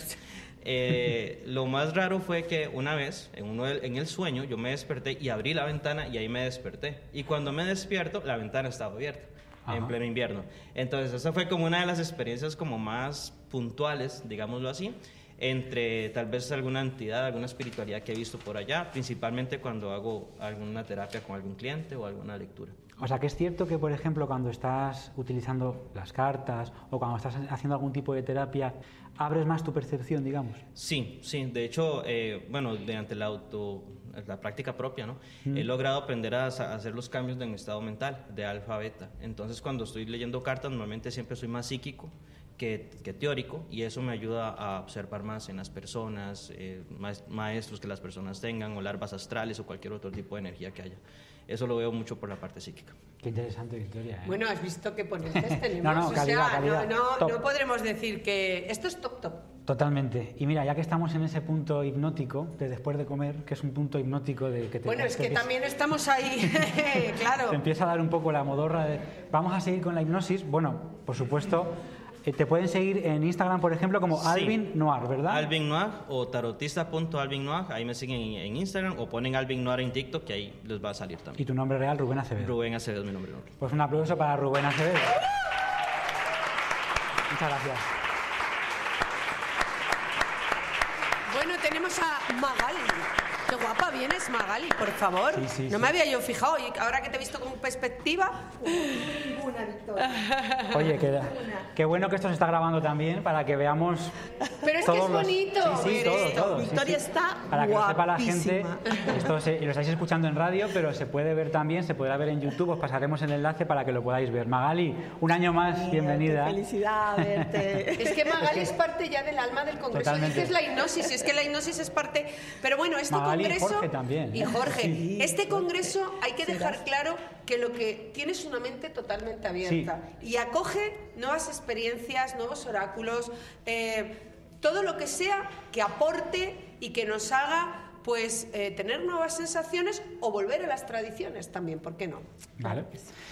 Eh, lo más raro fue que una vez, en, uno de, en el sueño, yo me desperté y abrí la ventana y ahí me desperté. Y cuando me despierto, la ventana estaba abierta. Ajá. En pleno invierno. Entonces, esa fue como una de las experiencias como más puntuales, digámoslo así, entre tal vez alguna entidad, alguna espiritualidad que he visto por allá, principalmente cuando hago alguna terapia con algún cliente o alguna lectura. O sea, que es cierto que, por ejemplo, cuando estás utilizando las cartas o cuando estás haciendo algún tipo de terapia, abres más tu percepción, digamos. Sí, sí. De hecho, eh, bueno, mediante la auto, la práctica propia, ¿no? Mm. He logrado aprender a, a hacer los cambios de mi estado mental, de alfa a beta. Entonces, cuando estoy leyendo cartas, normalmente siempre soy más psíquico que, que teórico, y eso me ayuda a observar más en las personas, eh, maestros que las personas tengan, o larvas astrales, o cualquier otro tipo de energía que haya. Eso lo veo mucho por la parte psíquica. Qué interesante, Victoria, ¿eh? Bueno, has visto qué ponentes tenemos. no, no, calidad, o sea, calidad. No, no, no podremos decir que esto es top, top. Totalmente. Y mira, ya que estamos en ese punto hipnótico de después de comer, que es un punto hipnótico de que te... Bueno, es que te, también estamos ahí, claro. Te empieza a dar un poco la modorra de... Vamos a seguir con la hipnosis. Bueno, por supuesto... Te pueden seguir en Instagram, por ejemplo, como sí. Alvin Noir, ¿verdad? Alvin Noir o tarotista punto alvin noir, ahí me siguen en, en Instagram, o ponen Alvin Noir en TikTok, que ahí les va a salir también. ¿Y tu nombre real, Rubén Acevedo? Rubén Acevedo es mi nombre. Pues un aplauso para Rubén Acevedo. Muchas gracias. Bueno, tenemos a Magali. Qué guapa vienes, Magali, por favor. Sí, sí, no sí. me había yo fijado, y ahora que te he visto con perspectiva... Una Victoria. Oye, qué, qué bueno que esto se está grabando también para que veamos... Pero es todos que es bonito. Los... Sí, sí, todo, todo. Victoria sí, sí. está Para que lo sepa la gente, guapísima. esto se, lo estáis escuchando en radio, pero se puede ver también, se podrá ver en YouTube, os pasaremos el enlace para que lo podáis ver. Magali, un año más, Mira, bienvenida. Qué felicidad verte. Es que Magali es parte ya del alma del Congreso. Totalmente. Dices la hipnosis, y es que la hipnosis es parte... Pero bueno, este Magali Congreso... y Jorge también. Y Jorge, Sí. este Congreso hay que dejar claro que lo que tienes una mente totalmente abierta, sí. Y acoge nuevas experiencias, nuevos oráculos, eh, todo lo que sea que aporte y que nos haga pues eh, tener nuevas sensaciones o volver a las tradiciones también, ¿por qué no? Vale.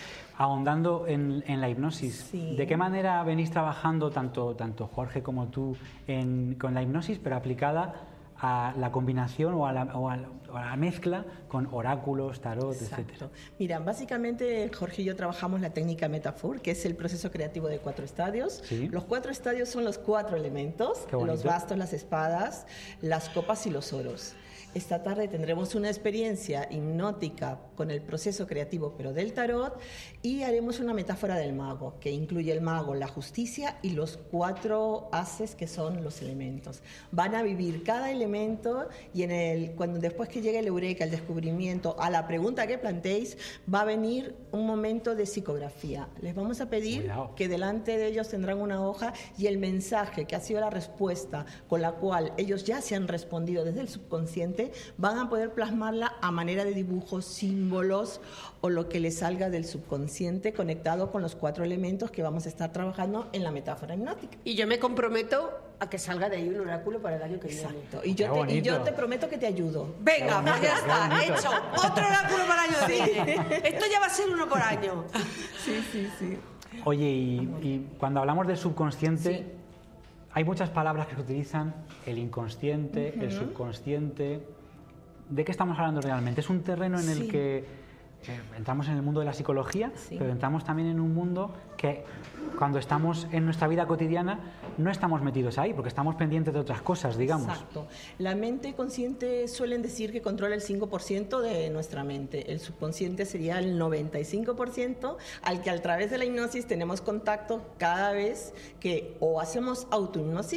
Ahondando en, en la hipnosis, sí. ¿De qué manera venís trabajando tanto, tanto Jorge como tú en, con la hipnosis, pero aplicada a la combinación o a la, o a la, o a la mezcla con oráculos, tarot, Exacto. etcétera? Mira, básicamente Jorge y yo trabajamos la técnica Metafor, que es el proceso creativo de cuatro estadios. ¿Sí? Los cuatro estadios son los cuatro elementos, los bastos, las espadas, las copas y los oros. Esta tarde tendremos una experiencia hipnótica con el proceso creativo, pero del tarot, y haremos una metáfora del mago, que incluye el mago, la justicia y los cuatro haces que son los elementos. Van a vivir cada elemento, y en el, cuando después que llegue el eureka, el descubrimiento, a la pregunta que planteéis, va a venir un momento de psicografía. Les vamos a pedir Cuidado. que delante de ellos tendrán una hoja y el mensaje, que ha sido la respuesta con la cual ellos ya se han respondido desde el subconsciente, van a poder plasmarla a manera de dibujos, símbolos o lo que les salga del subconsciente conectado con los cuatro elementos que vamos a estar trabajando en la metáfora hipnótica. Y yo me comprometo a que salga de ahí un oráculo para el año que viene. Exacto. Y yo, te, y yo te prometo que te ayudo. Venga, pues ya está, hecho. Otro oráculo para el año que viene. Esto ya va a ser uno por año. Sí, sí, sí. Oye, y, y cuando hablamos del subconsciente... Sí. Hay muchas palabras que se utilizan, el inconsciente, uh-huh. el subconsciente. ¿De qué estamos hablando realmente? Es un terreno en el sí. que eh, entramos en el mundo de la psicología, sí. pero entramos también en un mundo que cuando estamos en nuestra vida cotidiana no estamos metidos ahí, porque estamos pendientes de otras cosas, digamos. Exacto. La mente consciente suelen decir que controla el cinco por ciento de nuestra mente. El subconsciente sería el noventa y cinco por ciento, al que a través de la hipnosis tenemos contacto cada vez que o hacemos autohipnosis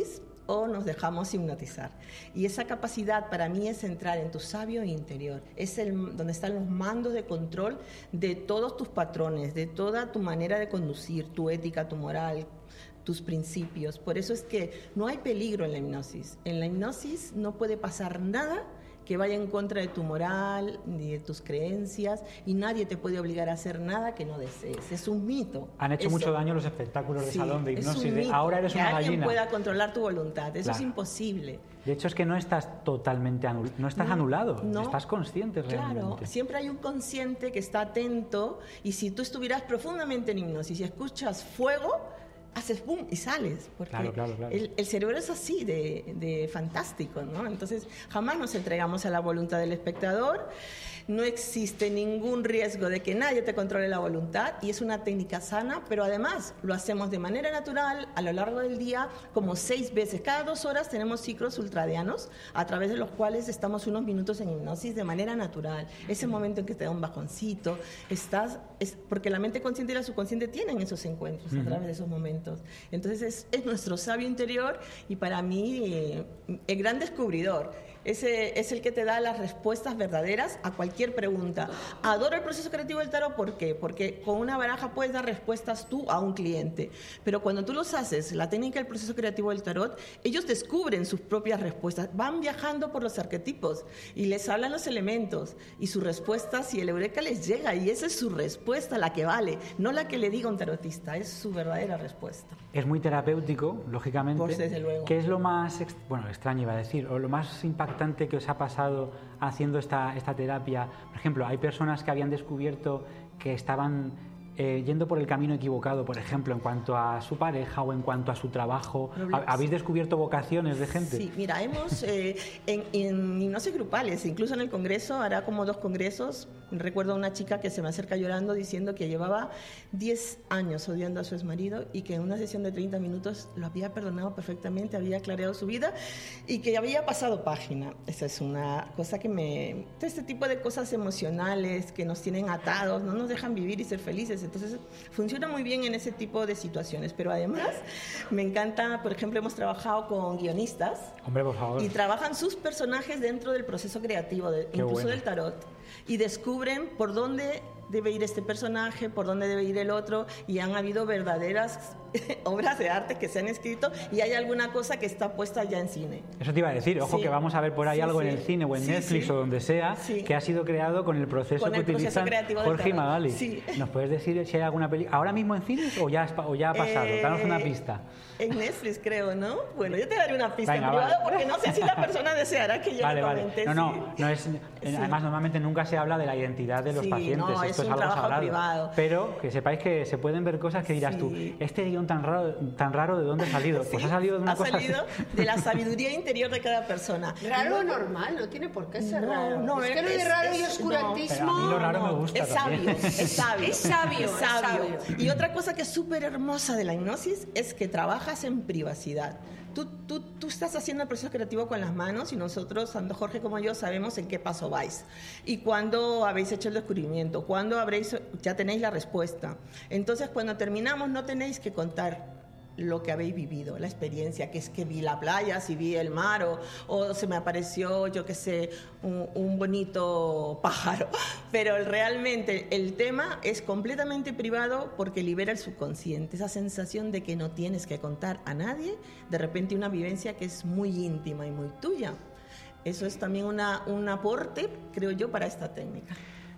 o nos dejamos hipnotizar. Y esa capacidad para mí es entrar en tu sabio interior, es el, donde están los mandos de control de todos tus patrones, de toda tu manera de conducir, tu ética, tu moral, tus principios. Por eso es que no hay peligro en la hipnosis. En la hipnosis no puede pasar nada que vaya en contra de tu moral ni de tus creencias, y nadie te puede obligar a hacer nada que no desees. Es un mito. Han hecho eso, mucho daño los espectáculos de sí, salón de hipnosis. Es un mito, de, ahora eres que una alguien gallina. pueda controlar tu voluntad. Eso claro. es imposible. De hecho, es que no estás totalmente anul no estás no, anulado, no, estás consciente realmente. Claro, siempre hay un consciente que está atento, y si tú estuvieras profundamente en hipnosis y escuchas fuego, haces boom y sales, porque claro, claro, claro. El, el cerebro es así de, de fantástico, ¿no? Entonces jamás nos entregamos a la voluntad del espectador, no existe ningún riesgo de que nadie te controle la voluntad, y es una técnica sana, pero además lo hacemos de manera natural a lo largo del día, como seis veces. Cada dos horas tenemos ciclos ultradianos a través de los cuales estamos unos minutos en hipnosis de manera natural. Ese momento en que te da un bajoncito, estás, es, porque la mente consciente y la subconsciente tienen esos encuentros uh-huh. a través de esos momentos. Entonces es, es nuestro sabio interior, y para mí eh, el gran descubridor. Ese es el que te da las respuestas verdaderas a cualquier pregunta. Adoro el proceso creativo del tarot, ¿por qué? Porque con una baraja puedes dar respuestas tú a un cliente, pero cuando tú los haces, la técnica del proceso creativo del tarot, ellos descubren sus propias respuestas, van viajando por los arquetipos y les hablan los elementos y sus respuestas, y el eureka les llega, y esa es su respuesta, la que vale, no la que le diga un tarotista, es su verdadera respuesta. Es muy terapéutico, lógicamente. Pues desde luego. ¿Qué es lo más, ext bueno, extraño iba a decir, o lo más impactante que os ha pasado haciendo esta, esta terapia? Por ejemplo, hay personas que habían descubierto que estaban eh, yendo por el camino equivocado, por ejemplo, en cuanto a su pareja o en cuanto a su trabajo. ¿Habéis descubierto vocaciones de gente? Sí, mira, hemos eh, en, en hipnosis grupales, incluso en el congreso, hará como dos congresos, recuerdo a una chica que se me acerca llorando diciendo que llevaba diez años odiando a su exmarido, y que en una sesión de treinta minutos lo había perdonado perfectamente, había aclarado su vida y que había pasado página. Esa es una cosa que me... Este tipo de cosas emocionales que nos tienen atados, no nos dejan vivir y ser felices. Entonces funciona muy bien en ese tipo de situaciones, pero además me encanta, por ejemplo, hemos trabajado con guionistas. Hombre, por favor. Y trabajan sus personajes dentro del proceso creativo, de, incluso bueno. del tarot, y descubren por dónde debe ir este personaje, por dónde debe ir el otro, y han habido verdaderas obras de arte que se han escrito, y hay alguna cosa que está puesta ya en cine. Eso te iba a decir, ojo, sí. que vamos a ver por ahí sí, algo sí. en el cine o en sí, Netflix sí. o donde sea, sí. que ha sido creado con el proceso con que el proceso utilizan Jorge y Magali. Sí. ¿Nos puedes decir si hay alguna película ahora mismo en cines o ya, o ya ha pasado? Eh, Danos una pista. En Netflix, creo, ¿no? Bueno, yo te daré una pista Venga, en privado, vale. porque no sé si la persona deseará que yo vale, lo vale. comente. No, no, sí. no es, sí. además normalmente nunca se habla de la identidad de los sí, pacientes, no, esto es, es algo sagrado. Privado. Pero que sepáis que se pueden ver cosas que dirás sí. tú, este guión tan raro, tan raro, ¿de dónde ha salido? Pues sí, ha salido de una ha cosa salido así. de la sabiduría interior de cada persona. Raro o normal, no tiene por qué ser no, raro. No, es que lo de raro y oscurantismo... No, a mí lo raro me gusta es sabio, es sabio, es sabio, es sabio. Es sabio. Y otra cosa que es súper hermosa de la hipnosis es que trabajas en privacidad. Tú, tú, tú estás haciendo el proceso creativo con las manos, y nosotros, tanto Jorge como yo, sabemos en qué paso vais y cuándo habéis hecho el descubrimiento, cuándo habréis, ya tenéis la respuesta. Entonces, cuando terminamos, no tenéis que contar lo que habéis vivido, la experiencia, que es que vi la playa, si vi el mar, o, o se me apareció, yo qué sé, un, un bonito pájaro. Pero realmente el tema es completamente privado, porque libera el subconsciente, esa sensación de que no tienes que contar a nadie, de repente una vivencia que es muy íntima y muy tuya. Eso es también una, un aporte, creo yo, para esta técnica.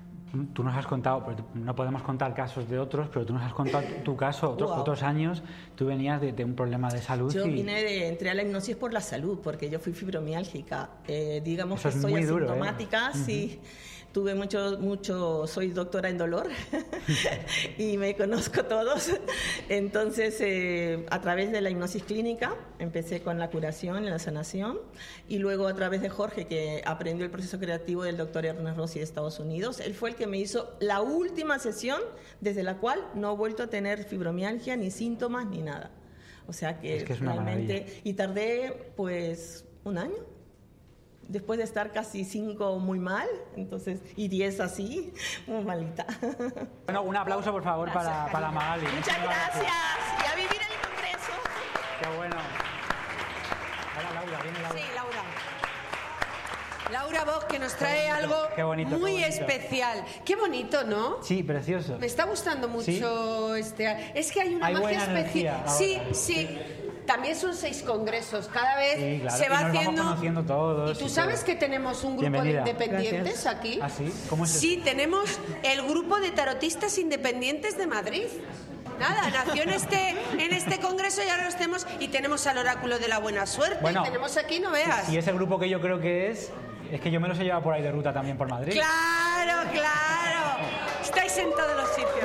Tú nos has contado, no podemos contar casos de otros, pero tú nos has contado tu, tu caso, otro, wow. otros años, tú venías de, de un problema de salud. Yo y... vine de, entré a la hipnosis por la salud, porque yo fui fibromiálgica, eh, digamos Eso que soy asintomática, duro, ¿eh? sí. Uh-huh. Tuve mucho, mucho, soy doctora en dolor y me conozco todos. Entonces, eh, a través de la hipnosis clínica, empecé con la curación y la sanación, y luego a través de Jorge, que aprendió el proceso creativo del doctor Ernest Rossi de Estados Unidos. Él fue el que me hizo la última sesión, desde la cual no he vuelto a tener fibromialgia, ni síntomas, ni nada. O sea que, es que es una realmente... maravilla. Y tardé, pues, un año. Después de estar casi cinco muy mal, entonces, y diez así, muy malita. Bueno, un aplauso, por favor, gracias, para, para Magali. Muchas gracias. Y a vivir el congreso. Qué bueno. Laura Bosch, que nos trae Qué bonito, algo qué bonito, muy qué bonito. especial. Qué bonito, ¿no? Sí, precioso. Me está gustando mucho ¿Sí? este. Es que hay una Hay magia buena especial. energía Sí, ahora. sí. También son seis congresos. Cada vez Sí, claro, se y va nos vamos haciendo. conociendo todos ¿Y tú y sabes todo. que tenemos un grupo Bienvenida. de independientes Gracias. aquí? ¿Ah, sí? ¿Cómo es Sí, tenemos el grupo de tarotistas independientes de Madrid. Nada, nació en este, en este congreso y ahora los tenemos. Y tenemos al oráculo de la buena suerte. Bueno, y tenemos aquí, no veas. Y ese grupo que yo creo que es, es que yo me los he llevado por ahí de ruta también por Madrid. Claro, claro. Estáis en todos los sitios.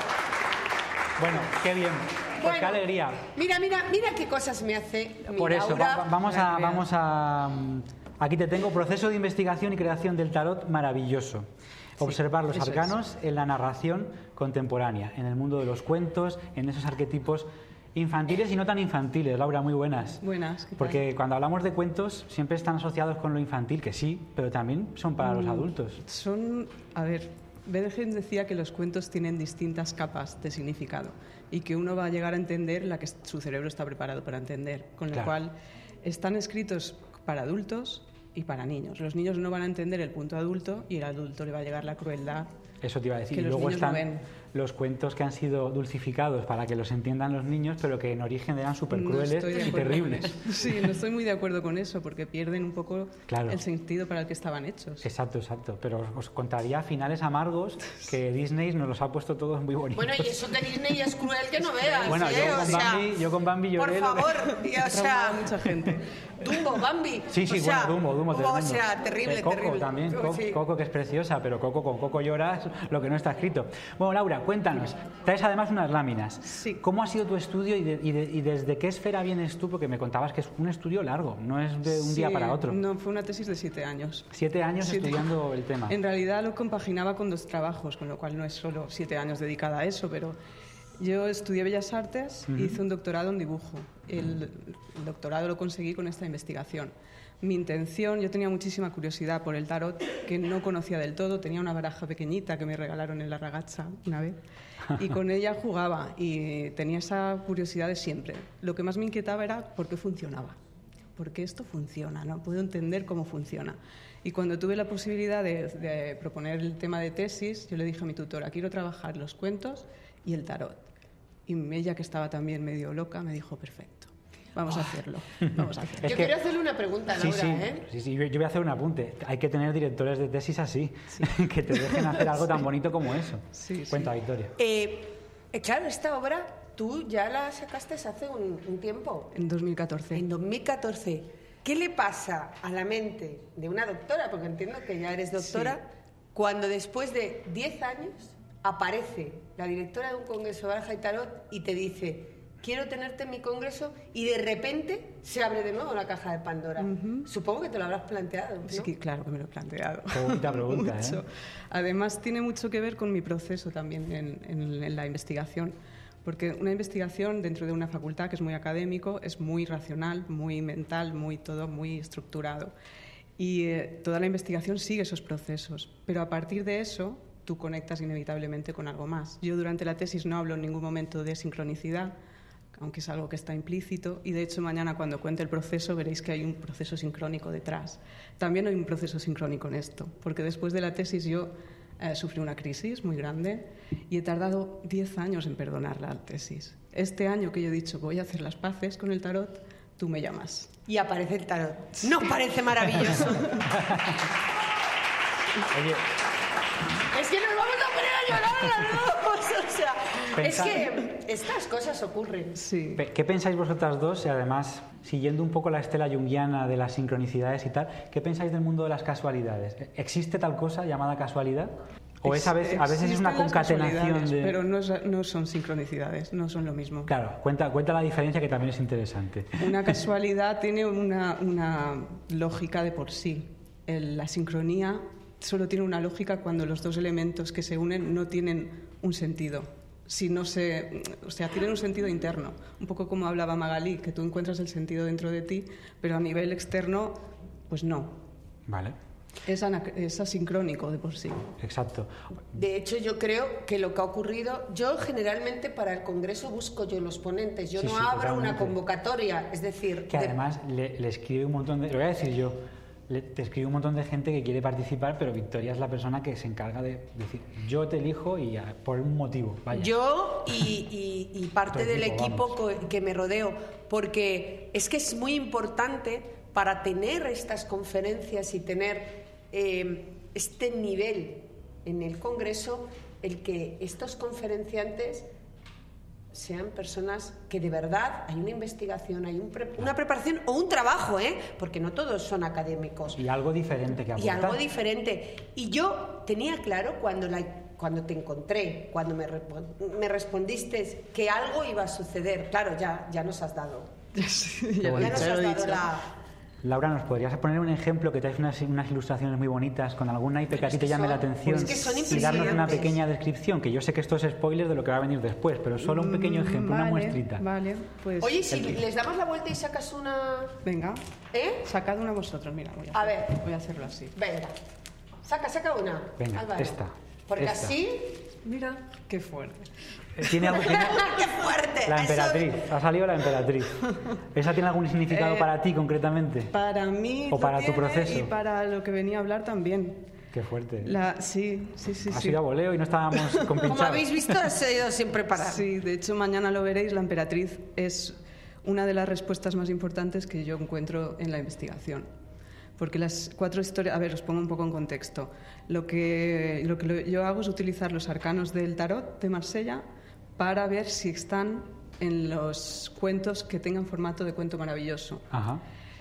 Bueno, qué bien. Pues qué Bueno, alegría. Mira, mira, mira qué cosas me hace mi Por eso, Laura. va- va- vamos Para a, que veas. vamos a... mm, Aquí te tengo proceso de investigación y creación del tarot maravilloso. Observar los eso arcanos en la narración contemporánea, en el mundo de los cuentos, en esos arquetipos infantiles y no tan infantiles. Laura, muy buenas. Buenas, ¿qué tal? Porque cuando hablamos de cuentos siempre están asociados con lo infantil, que sí, pero también son para los Mm, adultos. Son, a ver, Bergen decía que los cuentos tienen distintas capas de significado y que uno va a llegar a entender la que su cerebro está preparado para entender, con lo Claro. cual están escritos para adultos y para niños. Los niños no van a entender el punto adulto y el adulto le va a llegar la crueldad. Eso te iba a decir. Que Y los luego niños no están ven. los cuentos que han sido dulcificados para que los entiendan los niños, pero que en origen eran súper No crueles estoy de y acuerdo. terribles. Sí, no estoy muy de acuerdo con eso porque pierden un poco Claro. el sentido para el que estaban hechos. Exacto, exacto. Pero os, os contaría finales amargos que Disney nos los ha puesto todos muy bonitos. Bueno, y eso que Disney es cruel que no veas. Bueno, ¿eh? yo O con sea, Bambi- yo con Bambi lloré Por lo que- favor, y, o Ha traumado sea, a mucha gente. Dumbo, Bambi. Sí, sí, o sea, bueno, Dumbo, Dumbo, O tremendo. sea, terrible, Eh, Coco terrible. también, Co- Sí. Coco que es preciosa, pero Coco con Coco lloras lo que no está escrito. Bueno, Laura, cuéntanos, traes además unas láminas. Sí. ¿Cómo ha sido tu estudio y, de- y de- y desde qué esfera vienes tú? Porque me contabas que es un estudio largo, no es de un día Sí, para otro. No, fue una tesis de siete años. Siete años Siete- estudiando el tema. En realidad lo compaginaba con dos trabajos, con lo cual no es solo siete años dedicada a eso, pero yo estudié Bellas Artes e hice un doctorado en dibujo. El, el doctorado lo conseguí con esta investigación. Mi intención, yo tenía muchísima curiosidad por el tarot, que no conocía del todo, tenía una baraja pequeñita que me regalaron en la ragazza una vez, y con ella jugaba y tenía esa curiosidad de siempre. Lo que más me inquietaba era por qué funcionaba. Porque esto funciona, no puedo entender cómo funciona. Y cuando tuve la posibilidad de, de proponer el tema de tesis, yo le dije a mi tutora, quiero trabajar los cuentos y el tarot. Y ella, que estaba también medio loca, me dijo, perfecto, vamos a hacerlo, vamos a hacerlo. Es Yo que- quiero hacerle una pregunta, Sí, Laura, sí, ¿eh? sí, sí, yo yo voy a hacer un apunte. Hay que tener directores de tesis así, que te dejen hacer algo tan bonito como eso. Sí, sí. Cuenta, Victoria. Eh, eh, claro, esta obra tú ya la sacaste hace un, un tiempo, En dos mil catorce. en dos mil catorce. ¿Qué le pasa a la mente de una doctora, porque entiendo que ya eres doctora, Sí. cuando después de diez años aparece la directora de un congreso de Baraja y Tarot y te dice, quiero tenerte en mi congreso, y de repente se abre de nuevo la caja de Pandora? Supongo que te lo habrás planteado, ¿no? Sí, claro que me lo he planteado. Qué bonita pregunta, Mucho. ¿eh? Además, tiene mucho que ver con mi proceso también en, en- en la investigación. Porque una investigación dentro de una facultad que es muy académico es muy racional, muy mental, muy todo muy estructurado. Y eh, toda la investigación sigue esos procesos. Pero a partir de eso, tú conectas inevitablemente con algo más. Yo durante la tesis no hablo en ningún momento de sincronicidad, aunque es algo que está implícito, y de hecho mañana cuando cuente el proceso veréis que hay un proceso sincrónico detrás. También hay un proceso sincrónico en esto, porque después de la tesis yo eh, sufrí una crisis muy grande y he tardado diez años en perdonar la tesis. Este año que yo he dicho voy a hacer las paces con el tarot, tú me llamas. Y aparece el tarot. ¿No parece maravilloso? Oye, Es que nos vamos a poner a llorar las dos. O sea, Pensad- es que estas cosas ocurren. Sí. Pe- ¿qué pensáis vosotras dos? Y además, siguiendo un poco la estela junguiana de las sincronicidades y tal, ¿qué pensáis del mundo de las casualidades? ¿Existe tal cosa llamada casualidad? ¿O es a veces, a veces es una Existen las concatenación casualidades, de...? Pero no, es- no son sincronicidades, no son lo mismo. Claro, cuenta, cuenta la diferencia que también es interesante. Una casualidad tiene una, una lógica de por sí. El- la sincronía solo tiene una lógica cuando los dos elementos que se unen no tienen un sentido. Si no se, o sea, tienen un sentido interno. Un poco como hablaba Magalí, que tú encuentras el sentido dentro de ti, pero a nivel externo, pues no. Vale, Es, ana- es asincrónico de por sí. exacto. De hecho, yo creo que lo que ha ocurrido, yo generalmente para el Congreso busco yo los ponentes, yo Sí, no sí, abro totalmente. una convocatoria, es decir, Que de- además le, le escribe un montón de... Lo voy a decir yo. le, te escribe un montón de gente que quiere participar, pero Victoria es la persona que se encarga de decir, yo te elijo y a, por un motivo. Vaya. Yo y, y, y parte del equipo, equipo que me rodeo, porque es que es muy importante para tener estas conferencias y tener eh, este nivel en el Congreso, el que estos conferenciantes sean personas que de verdad hay una investigación, hay un pre una preparación o un trabajo, ¿eh? Porque no todos son académicos. Y algo diferente que aportar. Y algo diferente. Y yo tenía claro cuando, la, cuando te encontré, cuando me, me respondiste que algo iba a suceder. Claro, ya, ya nos has dado. Sí, ya bueno, nos has dado la... Laura, ¿nos podrías poner un ejemplo que traes unas, unas ilustraciones muy bonitas con algún naipe que a ti te llame la atención pues que son y darnos una pequeña descripción? Que yo sé que esto es spoiler de lo que va a venir después, pero solo un pequeño ejemplo, vale, una muestrita. Vale, pues... Oye, si les damos la vuelta y sacas una... Venga, ¿Eh? sacad una vosotros, mira, voy a, A hacer, ver. voy a hacerlo así. Venga, saca, saca una. Venga, Álvaro. esta. Porque esta. así... Mira, qué fuerte. ¿Tiene algo, tiene... ¡Qué fuerte! La emperatriz, Eso... ha salido la emperatriz. ¿Esa tiene algún significado Eh, para ti concretamente? Para mí ¿O lo para tu tiene, proceso? y para lo que venía a hablar también. Qué fuerte. La, sí, sí, sí. Ha sí. sido a voleo y no estábamos compinchados. Como habéis visto, ha sido sin preparar. Sí, de hecho mañana lo veréis, la emperatriz es una de las respuestas más importantes que yo encuentro en la investigación. Porque las cuatro historias... A ver, os pongo un poco en contexto. Lo que, lo que lo, yo hago es utilizar los arcanos del tarot de Marsella para ver si están en los cuentos que tengan formato de cuento maravilloso. Ajá.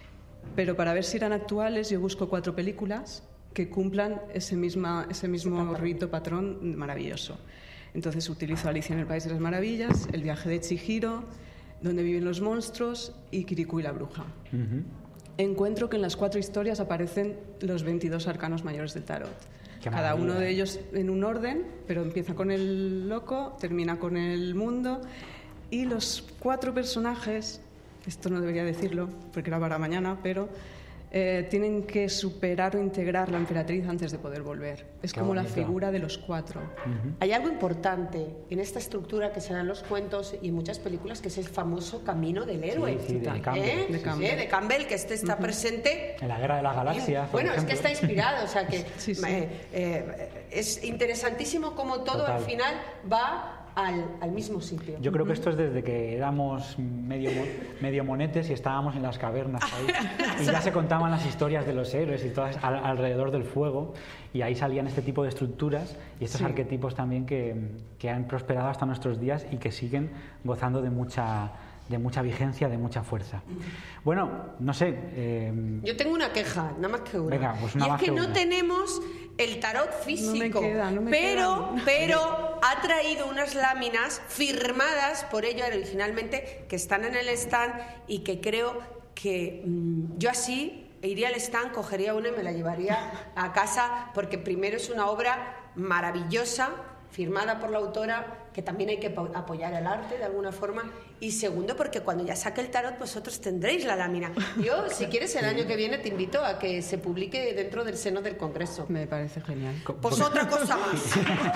Pero para ver si eran actuales, yo busco cuatro películas que cumplan ese, misma, ese mismo rito patrón maravilloso. Entonces utilizo Alicia en el País de las Maravillas, El viaje de Chihiro, Donde viven los monstruos y Kirikou y la bruja. Uh-huh. Encuentro que en las cuatro historias aparecen los veintidós arcanos mayores del tarot. Qué Cada maravilla. uno de ellos en un orden, pero empieza con el loco, termina con el mundo. Y los cuatro personajes, esto no debería decirlo porque era para mañana, pero eh, tienen que superar o integrar la emperatriz antes de poder volver. Es Qué como bonito. la figura de los cuatro. Uh-huh. Hay algo importante en esta estructura que se da en los cuentos y en muchas películas, que es el famoso camino del héroe. Sí, sí, de Campbell. ¿Eh? De Campbell. Sí, de Campbell, que este está presente. En la Guerra de las Galaxias, por Bueno, es que ejemplo. está inspirado, o sea que Sí, sí. eh, eh, es interesantísimo cómo todo Total. al final va al, al mismo sitio. Yo creo que esto es desde que éramos medio, mo- medio monetes y estábamos en las cavernas ahí. Y ya se contaban las historias de los héroes y todas al- alrededor del fuego. Y ahí salían este tipo de estructuras y estos Sí. arquetipos también que, que han prosperado hasta nuestros días y que siguen gozando de mucha, de mucha vigencia, de mucha fuerza. Bueno, no sé. eh, Yo tengo una queja, nada más que una. Venga, pues una y es más que que no una. tenemos el tarot físico, queda, no me pero, queda. pero ha traído unas láminas firmadas por ella originalmente que están en el stand y que creo que mmm, yo así iría al stand, cogería una y me la llevaría a casa, porque primero es una obra maravillosa, firmada por la autora, que también hay que po- apoyar el arte de alguna forma, y segundo porque cuando ya saque el tarot vosotros tendréis la lámina. Yo, si quieres, el año que viene te invito a que se publique dentro del seno del Congreso. Me parece genial. Pues otra cosa más.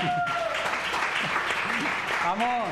¡Vamos!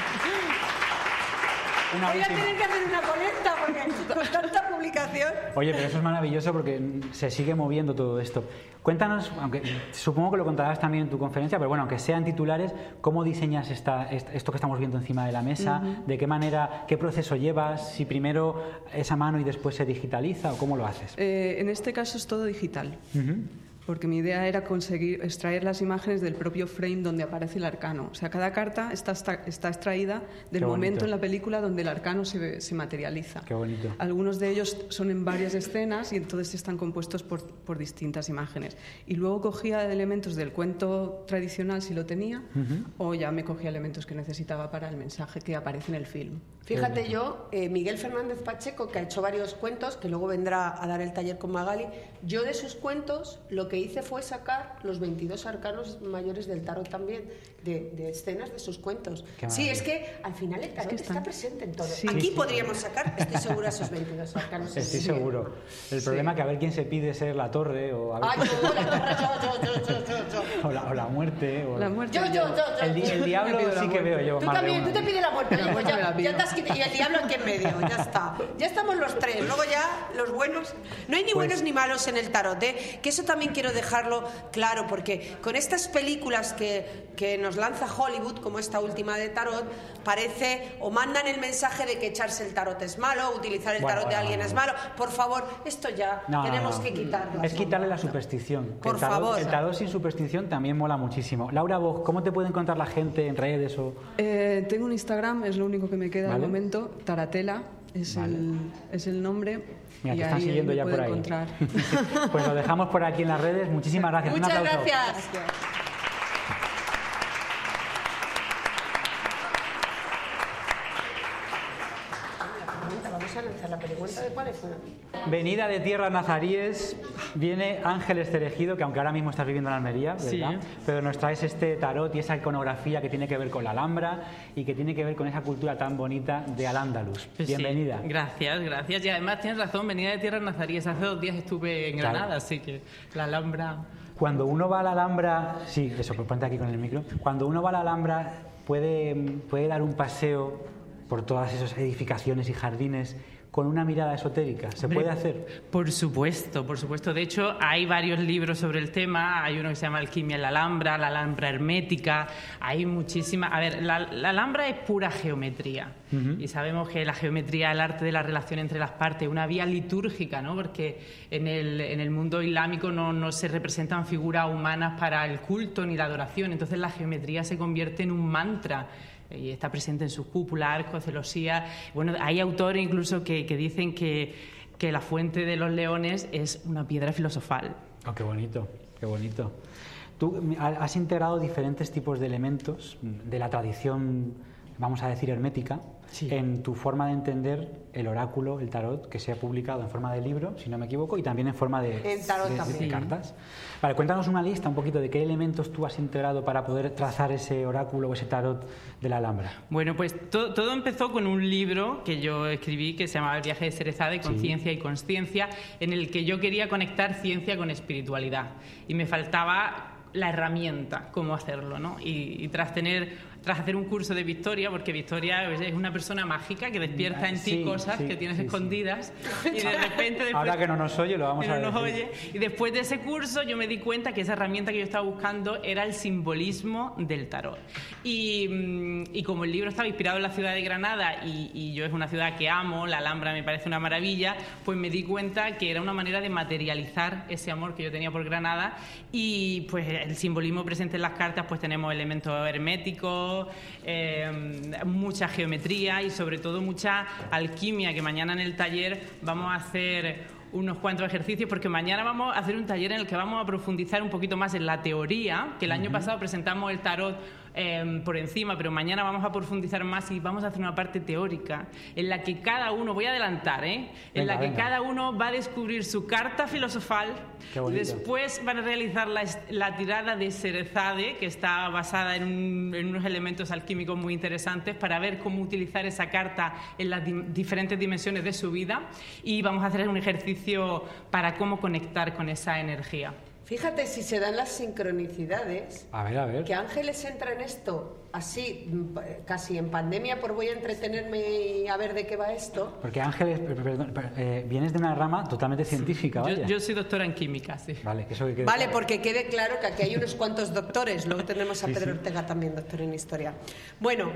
Una Voy a última. tener que hacer una colecta porque con tanta publicación... Oye, pero eso es maravilloso porque se sigue moviendo todo esto. Cuéntanos, aunque supongo que lo contarás también en tu conferencia, pero bueno, aunque sean titulares, ¿cómo diseñas esta, est- esto que estamos viendo encima de la mesa? Uh-huh. ¿De qué manera, qué proceso llevas? ¿Si primero es a mano y después se digitaliza o cómo lo haces? Eh, en este caso es todo digital. Uh-huh. Porque mi idea era conseguir extraer las imágenes del propio frame donde aparece el arcano. O sea, cada carta está, está, está extraída del Qué momento bonito. en la película donde el arcano se, se materializa. Qué bonito. Algunos de ellos son en varias escenas y entonces están compuestos por, por distintas imágenes. Y luego cogía elementos del cuento tradicional si lo tenía, Uh-huh. o ya me cogía elementos que necesitaba para el mensaje que aparece en el film. Fíjate yo, eh, Miguel Fernández Pacheco, que ha hecho varios cuentos, que luego vendrá a dar el taller con Magali, yo de sus cuentos lo que hice fue sacar los veintidós arcanos mayores del tarot también, de, de escenas de sus cuentos. Qué Sí, maravilla. es que al final el tarot que están- está presente en todo. Sí. Aquí Sí, sí. podríamos sacar, estoy segura, esos veintidós arcanos. Estoy Sí. seguro. El problema es que a ver quién se pide ser la torre o, a ver Ay, quién- yo, la torre, yo, yo, yo, yo, yo, yo. o, la, o la muerte. O La muerte. Yo, yo, yo, yo. El, di- el diablo Me pido la sí que muerte. veo yo. Tú más de también, uno. tú te pides la muerte. La Pues muerte me ya, la pido. ya te has y el diablo aquí en medio, ya está. Ya estamos los tres, luego ya los buenos. No hay ni Pues- buenos ni malos en el tarot, ¿eh? Que eso también quiero dejarlo claro, porque con estas películas que, que nos lanza Hollywood, como esta última de tarot, parece o mandan el mensaje de que echarse el tarot es malo, utilizar el Bueno, tarot de bueno, alguien bueno. es malo. Por favor, esto ya No, no, tenemos no. que quitarlo. Es quitarle la superstición. Por el tarot, favor. El tarot sin superstición también mola muchísimo. Laura, vos, ¿cómo te puede encontrar la gente en redes o...? Eh, tengo un Instagram, es lo único que me queda Vale. al momento. Taratela es, Vale. el, es el nombre. Mira, y te están ahí, siguiendo ahí me ya por puede ahí. encontrar. Pues lo dejamos por aquí en las redes. Muchísimas gracias. Un Muchas aplauso. gracias. Vamos a lanzar la pregunta de cuáles fueron. Venida de tierras nazaríes, viene Ángeles Cerejido, que aunque ahora mismo estás viviendo en Almería, ¿verdad? Sí. Pero nos traes este tarot y esa iconografía que tiene que ver con la Alhambra y que tiene que ver con esa cultura tan bonita de Al-Ándalus. Pues sí. Bienvenida. Gracias, gracias. Y además tienes razón, venía de tierras nazaríes. Hace dos días estuve en Claro. Granada, así que la Alhambra... Cuando uno va a la Alhambra, sí, eso, pues ponte aquí con el micro. Cuando uno va a la Alhambra puede, puede dar un paseo por todas esas edificaciones y jardines con una mirada esotérica. ¿Se Hombre, puede hacer? Por supuesto, por supuesto. De hecho, hay varios libros sobre el tema. Hay uno que se llama Alquimia en la Alhambra, la Alhambra hermética. Hay muchísimas... A ver, la, la Alhambra es pura geometría. Uh-huh. Y sabemos que la geometría es el arte de la relación entre las partes, una vía litúrgica, ¿no? Porque en el, en el mundo islámico no, no se representan figuras humanas para el culto ni la adoración. Entonces la geometría se convierte en un mantra y está presente en sus cúpulas, arcos, celosías. Bueno, hay autores incluso que, que dicen que, que la fuente de los leones es una piedra filosofal. Oh, qué bonito, qué bonito. Tú has integrado diferentes tipos de elementos de la tradición, vamos a decir, hermética, sí, en tu forma de entender el oráculo, el tarot, que se ha publicado en forma de libro, si no me equivoco, y también en forma de, el tarot de, también. de cartas. Vale, cuéntanos una lista un poquito de qué elementos tú has integrado para poder trazar ese oráculo o ese tarot de la Alhambra. Bueno, pues to, todo empezó con un libro que yo escribí que se llamaba El viaje de Sherezade, Conciencia sí. y Consciencia, en el que yo quería conectar ciencia con espiritualidad. Y me faltaba la herramienta, cómo hacerlo, ¿no? Y, y tras tener... Tras hacer un curso de Victoria, porque Victoria es una persona mágica que despierta en ti sí, cosas sí, que tienes sí, escondidas sí. y de repente... Después, ahora que no nos oye, lo vamos a no ver. Nos oye, y después de ese curso yo me di cuenta que esa herramienta que yo estaba buscando era el simbolismo del tarot. Y, y como el libro estaba inspirado en la ciudad de Granada y, y yo es una ciudad que amo, la Alhambra me parece una maravilla, pues me di cuenta que era una manera de materializar ese amor que yo tenía por Granada y pues el simbolismo presente en las cartas, pues tenemos elementos herméticos, Eh, mucha geometría y sobre todo mucha alquimia, que mañana en el taller vamos a hacer unos cuantos ejercicios, porque mañana vamos a hacer un taller en el que vamos a profundizar un poquito más en la teoría, que el año uh-huh. pasado presentamos el tarot eh, por encima, pero mañana vamos a profundizar más y vamos a hacer una parte teórica en la que cada uno, voy a adelantar, ¿eh? en venga, la que venga. cada uno va a descubrir su carta filosofal, y después van a realizar la, la tirada de Sherezade, que está basada en, un, en unos elementos alquímicos muy interesantes para ver cómo utilizar esa carta en las di- diferentes dimensiones de su vida, y vamos a hacer un ejercicio para cómo conectar con esa energía. Fíjate si se dan las sincronicidades. A ver, a ver. Que Ángeles entra en esto así, casi en pandemia, por voy a entretenerme y a ver de qué va esto. Porque Ángeles, perdón, eh, vienes de una rama totalmente científica, sí. ¿vale? Yo, yo soy doctora en química, sí. Vale, que eso que quede Vale, claro. porque quede claro que aquí hay unos cuantos doctores. Luego tenemos a sí, Pedro sí. Ortega también, doctor en historia. Bueno,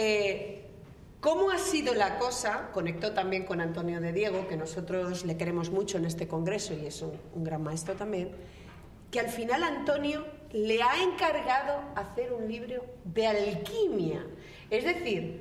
eh, ¿cómo ha sido la cosa? Conectó también con Antonio de Diego, que nosotros le queremos mucho en este congreso y es un, un gran maestro también, que al final Antonio le ha encargado hacer un libro de alquimia. Es decir,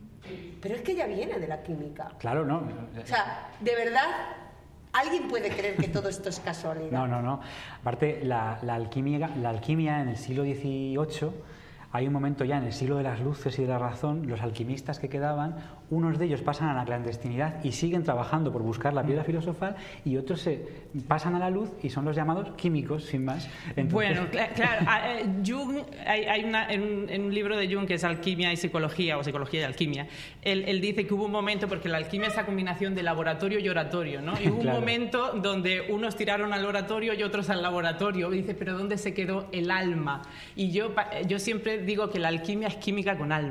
pero es que ya viene de la química. Claro, no. O sea, de verdad, ¿alguien puede creer que todo esto es casualidad? No, no, no. Aparte, la, la, alquimia, la alquimia en el siglo dieciocho, hay un momento ya en el siglo de las luces y de la razón, los alquimistas que quedaban, unos de ellos pasan a la clandestinidad y siguen trabajando por buscar la piedra filosofal, y otros se pasan a la luz y son los llamados químicos, sin más. Entonces... Bueno, cl- claro, eh, Jung, hay, hay una, en, un, en un libro de Jung que es Alquimia y Psicología, o Psicología y Alquimia, él, él dice que hubo un momento, porque la alquimia es esa combinación de laboratorio y oratorio, ¿no? Y hubo claro. un momento donde unos tiraron al oratorio y otros al laboratorio, y dice, pero ¿dónde se quedó el alma? Y yo, yo siempre digo que la alquimia es química con alma.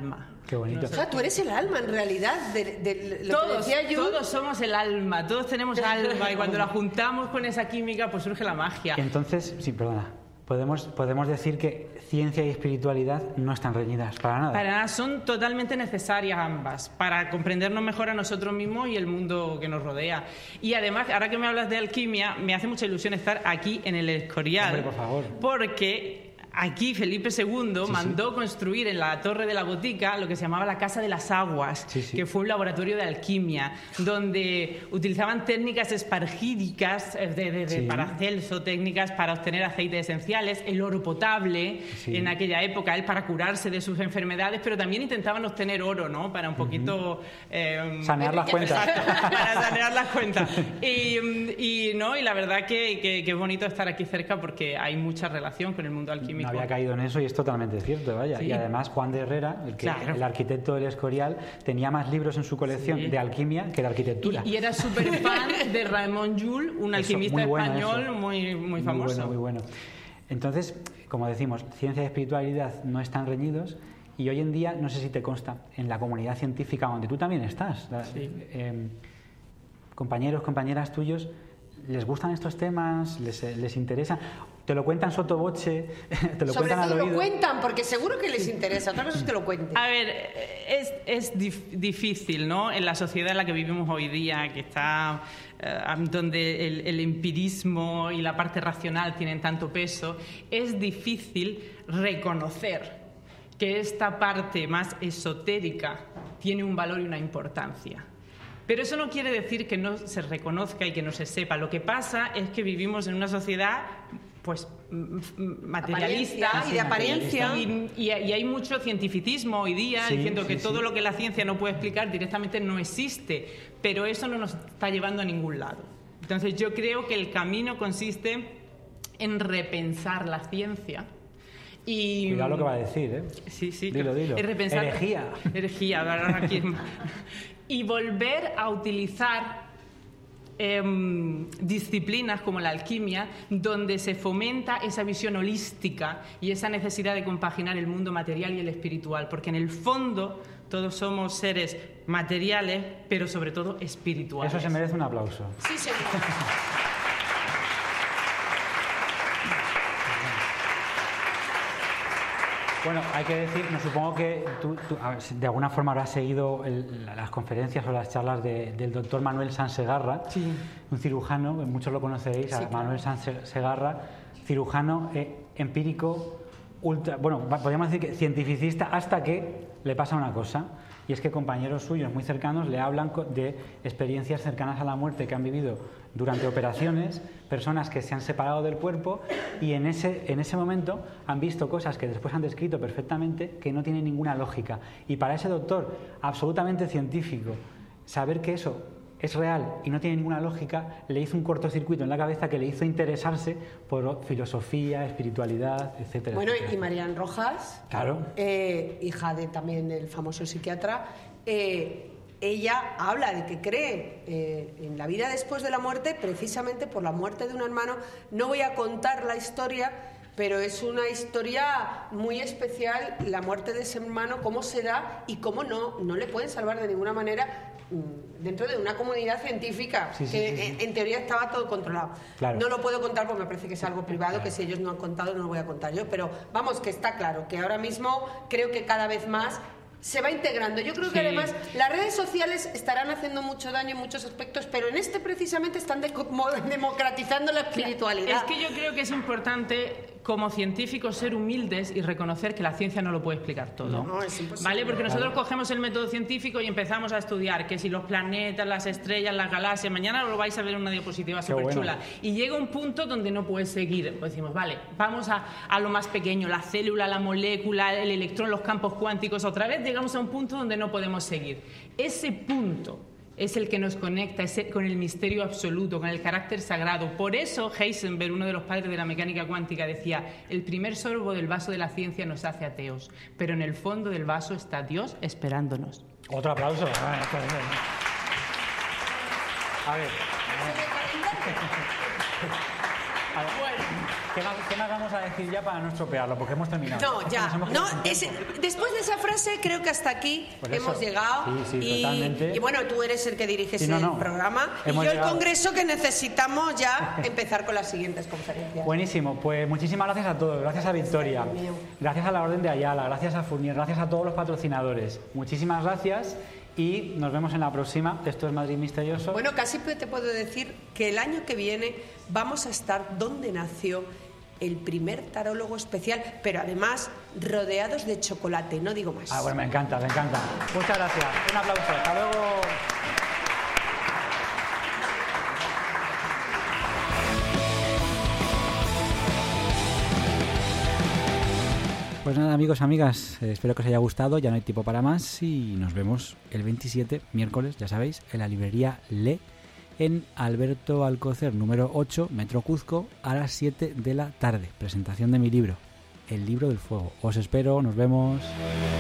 Qué bonito. O sea, tú eres el alma, en realidad, de, de lo todos, que decía Jung. Todos somos el alma, todos tenemos alma, y cuando la juntamos con esa química, pues surge la magia. Entonces, sí, perdona, podemos, podemos decir que ciencia y espiritualidad no están reñidas, para nada. Para nada, son totalmente necesarias ambas, para comprendernos mejor a nosotros mismos y el mundo que nos rodea. Y además, ahora que me hablas de alquimia, me hace mucha ilusión estar aquí en el Escorial. Hombre, por favor. Porque aquí Felipe segundo sí, mandó sí. construir en la Torre de la Botica lo que se llamaba la Casa de las Aguas, sí, sí. que fue un laboratorio de alquimia, donde utilizaban técnicas espargídicas de, de, de sí. Paracelso, técnicas para obtener aceites esenciales, el oro potable sí. en aquella época, él para curarse de sus enfermedades, pero también intentaban obtener oro, ¿no? Para un poquito... Uh-huh. eh, sanear las cuentas. Exacto, para sanear las cuentas. Y, y, ¿no? y la verdad que, que, que es bonito estar aquí cerca porque hay mucha relación con el mundo alquímico. No había caído en eso y es totalmente cierto, vaya. Sí. Y además Juan de Herrera, el, que, Claro. el arquitecto del Escorial, tenía más libros en su colección Sí. de alquimia que de arquitectura. Y, y era súper fan de Raymond Joule, un Eso, alquimista muy bueno español eso. muy, muy famoso. Muy bueno, muy bueno. Entonces, como decimos, ciencia y espiritualidad no están reñidos y hoy en día, no sé si te consta, en la comunidad científica donde tú también estás, la, Sí. eh, compañeros, compañeras tuyos, ¿les gustan estos temas? ¿Les, les interesa? ¿Te lo cuentan sotto voce? ¿Te lo Sobre cuentan al todo lo oído? cuentan, porque seguro que les interesa. Otra cosa es que lo cuenten. A ver, es, es dif- difícil, ¿no? En la sociedad en la que vivimos hoy día, que está eh, donde el, el empirismo y la parte racional tienen tanto peso, es difícil reconocer que esta parte más esotérica tiene un valor y una importancia. Pero eso no quiere decir que no se reconozca y que no se sepa. Lo que pasa es que vivimos en una sociedad pues materialista Apariencia, y de apariencia. y, y, y hay mucho cientificismo hoy día Sí, diciendo sí, que todo sí. lo que la ciencia no puede explicar directamente no existe, pero eso no nos está llevando a ningún lado. Entonces yo creo que el camino consiste en repensar la ciencia. Y, Cuidado lo que va a decir, ¿eh? Sí, sí. Dilo, dilo. Es repensar, Herejía. Herejía, ahora aquí. Y volver a utilizar eh, disciplinas como la alquimia, donde se fomenta esa visión holística y esa necesidad de compaginar el mundo material y el espiritual, porque en el fondo todos somos seres materiales, pero sobre todo espirituales. Eso se merece un aplauso. Sí, señor. Bueno, hay que decir, no supongo que tú, tú a ver, de alguna forma habrás seguido el, las conferencias o las charlas de, del doctor Manuel Sanz Segarra, Sí. un cirujano, muchos lo conoceréis, Sí, a claro. Manuel Sanz Segarra, cirujano eh, empírico, ultra, bueno, podríamos decir que cientificista, hasta que le pasa una cosa, y es que compañeros suyos muy cercanos le hablan co- de experiencias cercanas a la muerte que han vivido durante operaciones, personas que se han separado del cuerpo y en ese, en ese momento han visto cosas que después han descrito perfectamente que no tienen ninguna lógica. Y para ese doctor, absolutamente científico, saber que eso es real y no tiene ninguna lógica, le hizo un cortocircuito en la cabeza que le hizo interesarse por filosofía, espiritualidad, etcétera. Bueno, etcétera. y Marian Rojas, Claro. eh, hija de también del famoso psiquiatra, eh, ella habla de que cree eh, en la vida después de la muerte, precisamente por la muerte de un hermano. No voy a contar la historia, pero es una historia muy especial, la muerte de ese hermano, cómo se da y cómo no, no le pueden salvar de ninguna manera mm, dentro de una comunidad científica, Sí, sí, que sí, sí. En, en teoría estaba todo controlado. Claro. No lo puedo contar porque me parece que es algo privado, que si ellos no han contado no lo voy a contar yo, pero vamos, que está claro, que ahora mismo creo que cada vez más se va integrando. Yo creo que Sí. además las redes sociales estarán haciendo mucho daño en muchos aspectos, pero en este precisamente están de- como democratizando la espiritualidad. Es que yo creo que es importante como científicos ser humildes y reconocer que la ciencia no lo puede explicar todo. No, es imposible. ¿Vale? Porque nosotros cogemos el método científico y empezamos a estudiar que si los planetas, las estrellas, las galaxias, mañana lo vais a ver en una diapositiva súper bueno. chula. Y llega un punto donde no puedes seguir. Pues decimos, vale, vamos a, a lo más pequeño, la célula, la molécula, el electrón, los campos cuánticos. Otra vez llegamos a un punto donde no podemos seguir. Ese punto es el que nos conecta ese, con el misterio absoluto, con el carácter sagrado. Por eso Heisenberg, uno de los padres de la mecánica cuántica, decía: el primer sorbo del vaso de la ciencia nos hace ateos, pero en el fondo del vaso está Dios esperándonos. Otro aplauso. Ah, está bien. A ver. ¿Qué más, ¿Qué más vamos a decir ya para no estropearlo? Porque hemos terminado. No, ya. No, ese, después de esa frase, creo que hasta aquí pues hemos eso. llegado. Sí, sí, y, totalmente. Y bueno, tú eres el que diriges sí, no, no. el programa. Hemos y yo llegado. El congreso que necesitamos ya empezar con las siguientes conferencias. Buenísimo. Pues muchísimas gracias a todos. Gracias a Victoria. Gracias a la Orden de Ayala. Gracias a Fournier. Gracias a todos los patrocinadores. Muchísimas gracias. Y nos vemos en la próxima. Esto es Madrid Misterioso. Bueno, casi te puedo decir que el año que viene vamos a estar donde nació el primer tarólogo especial, pero además rodeados de chocolate, no digo más. Ah, bueno, me encanta, me encanta. Muchas gracias. Un aplauso. Hasta luego. Pues nada, amigos, amigas, eh, espero que os haya gustado, ya no hay tiempo para más y nos vemos el veintisiete, miércoles, ya sabéis, en la librería Le, en Alberto Alcocer, número ocho, Metro Cuzco, a las siete de la tarde. Presentación de mi libro, El Libro del Fuego. Os espero, nos vemos.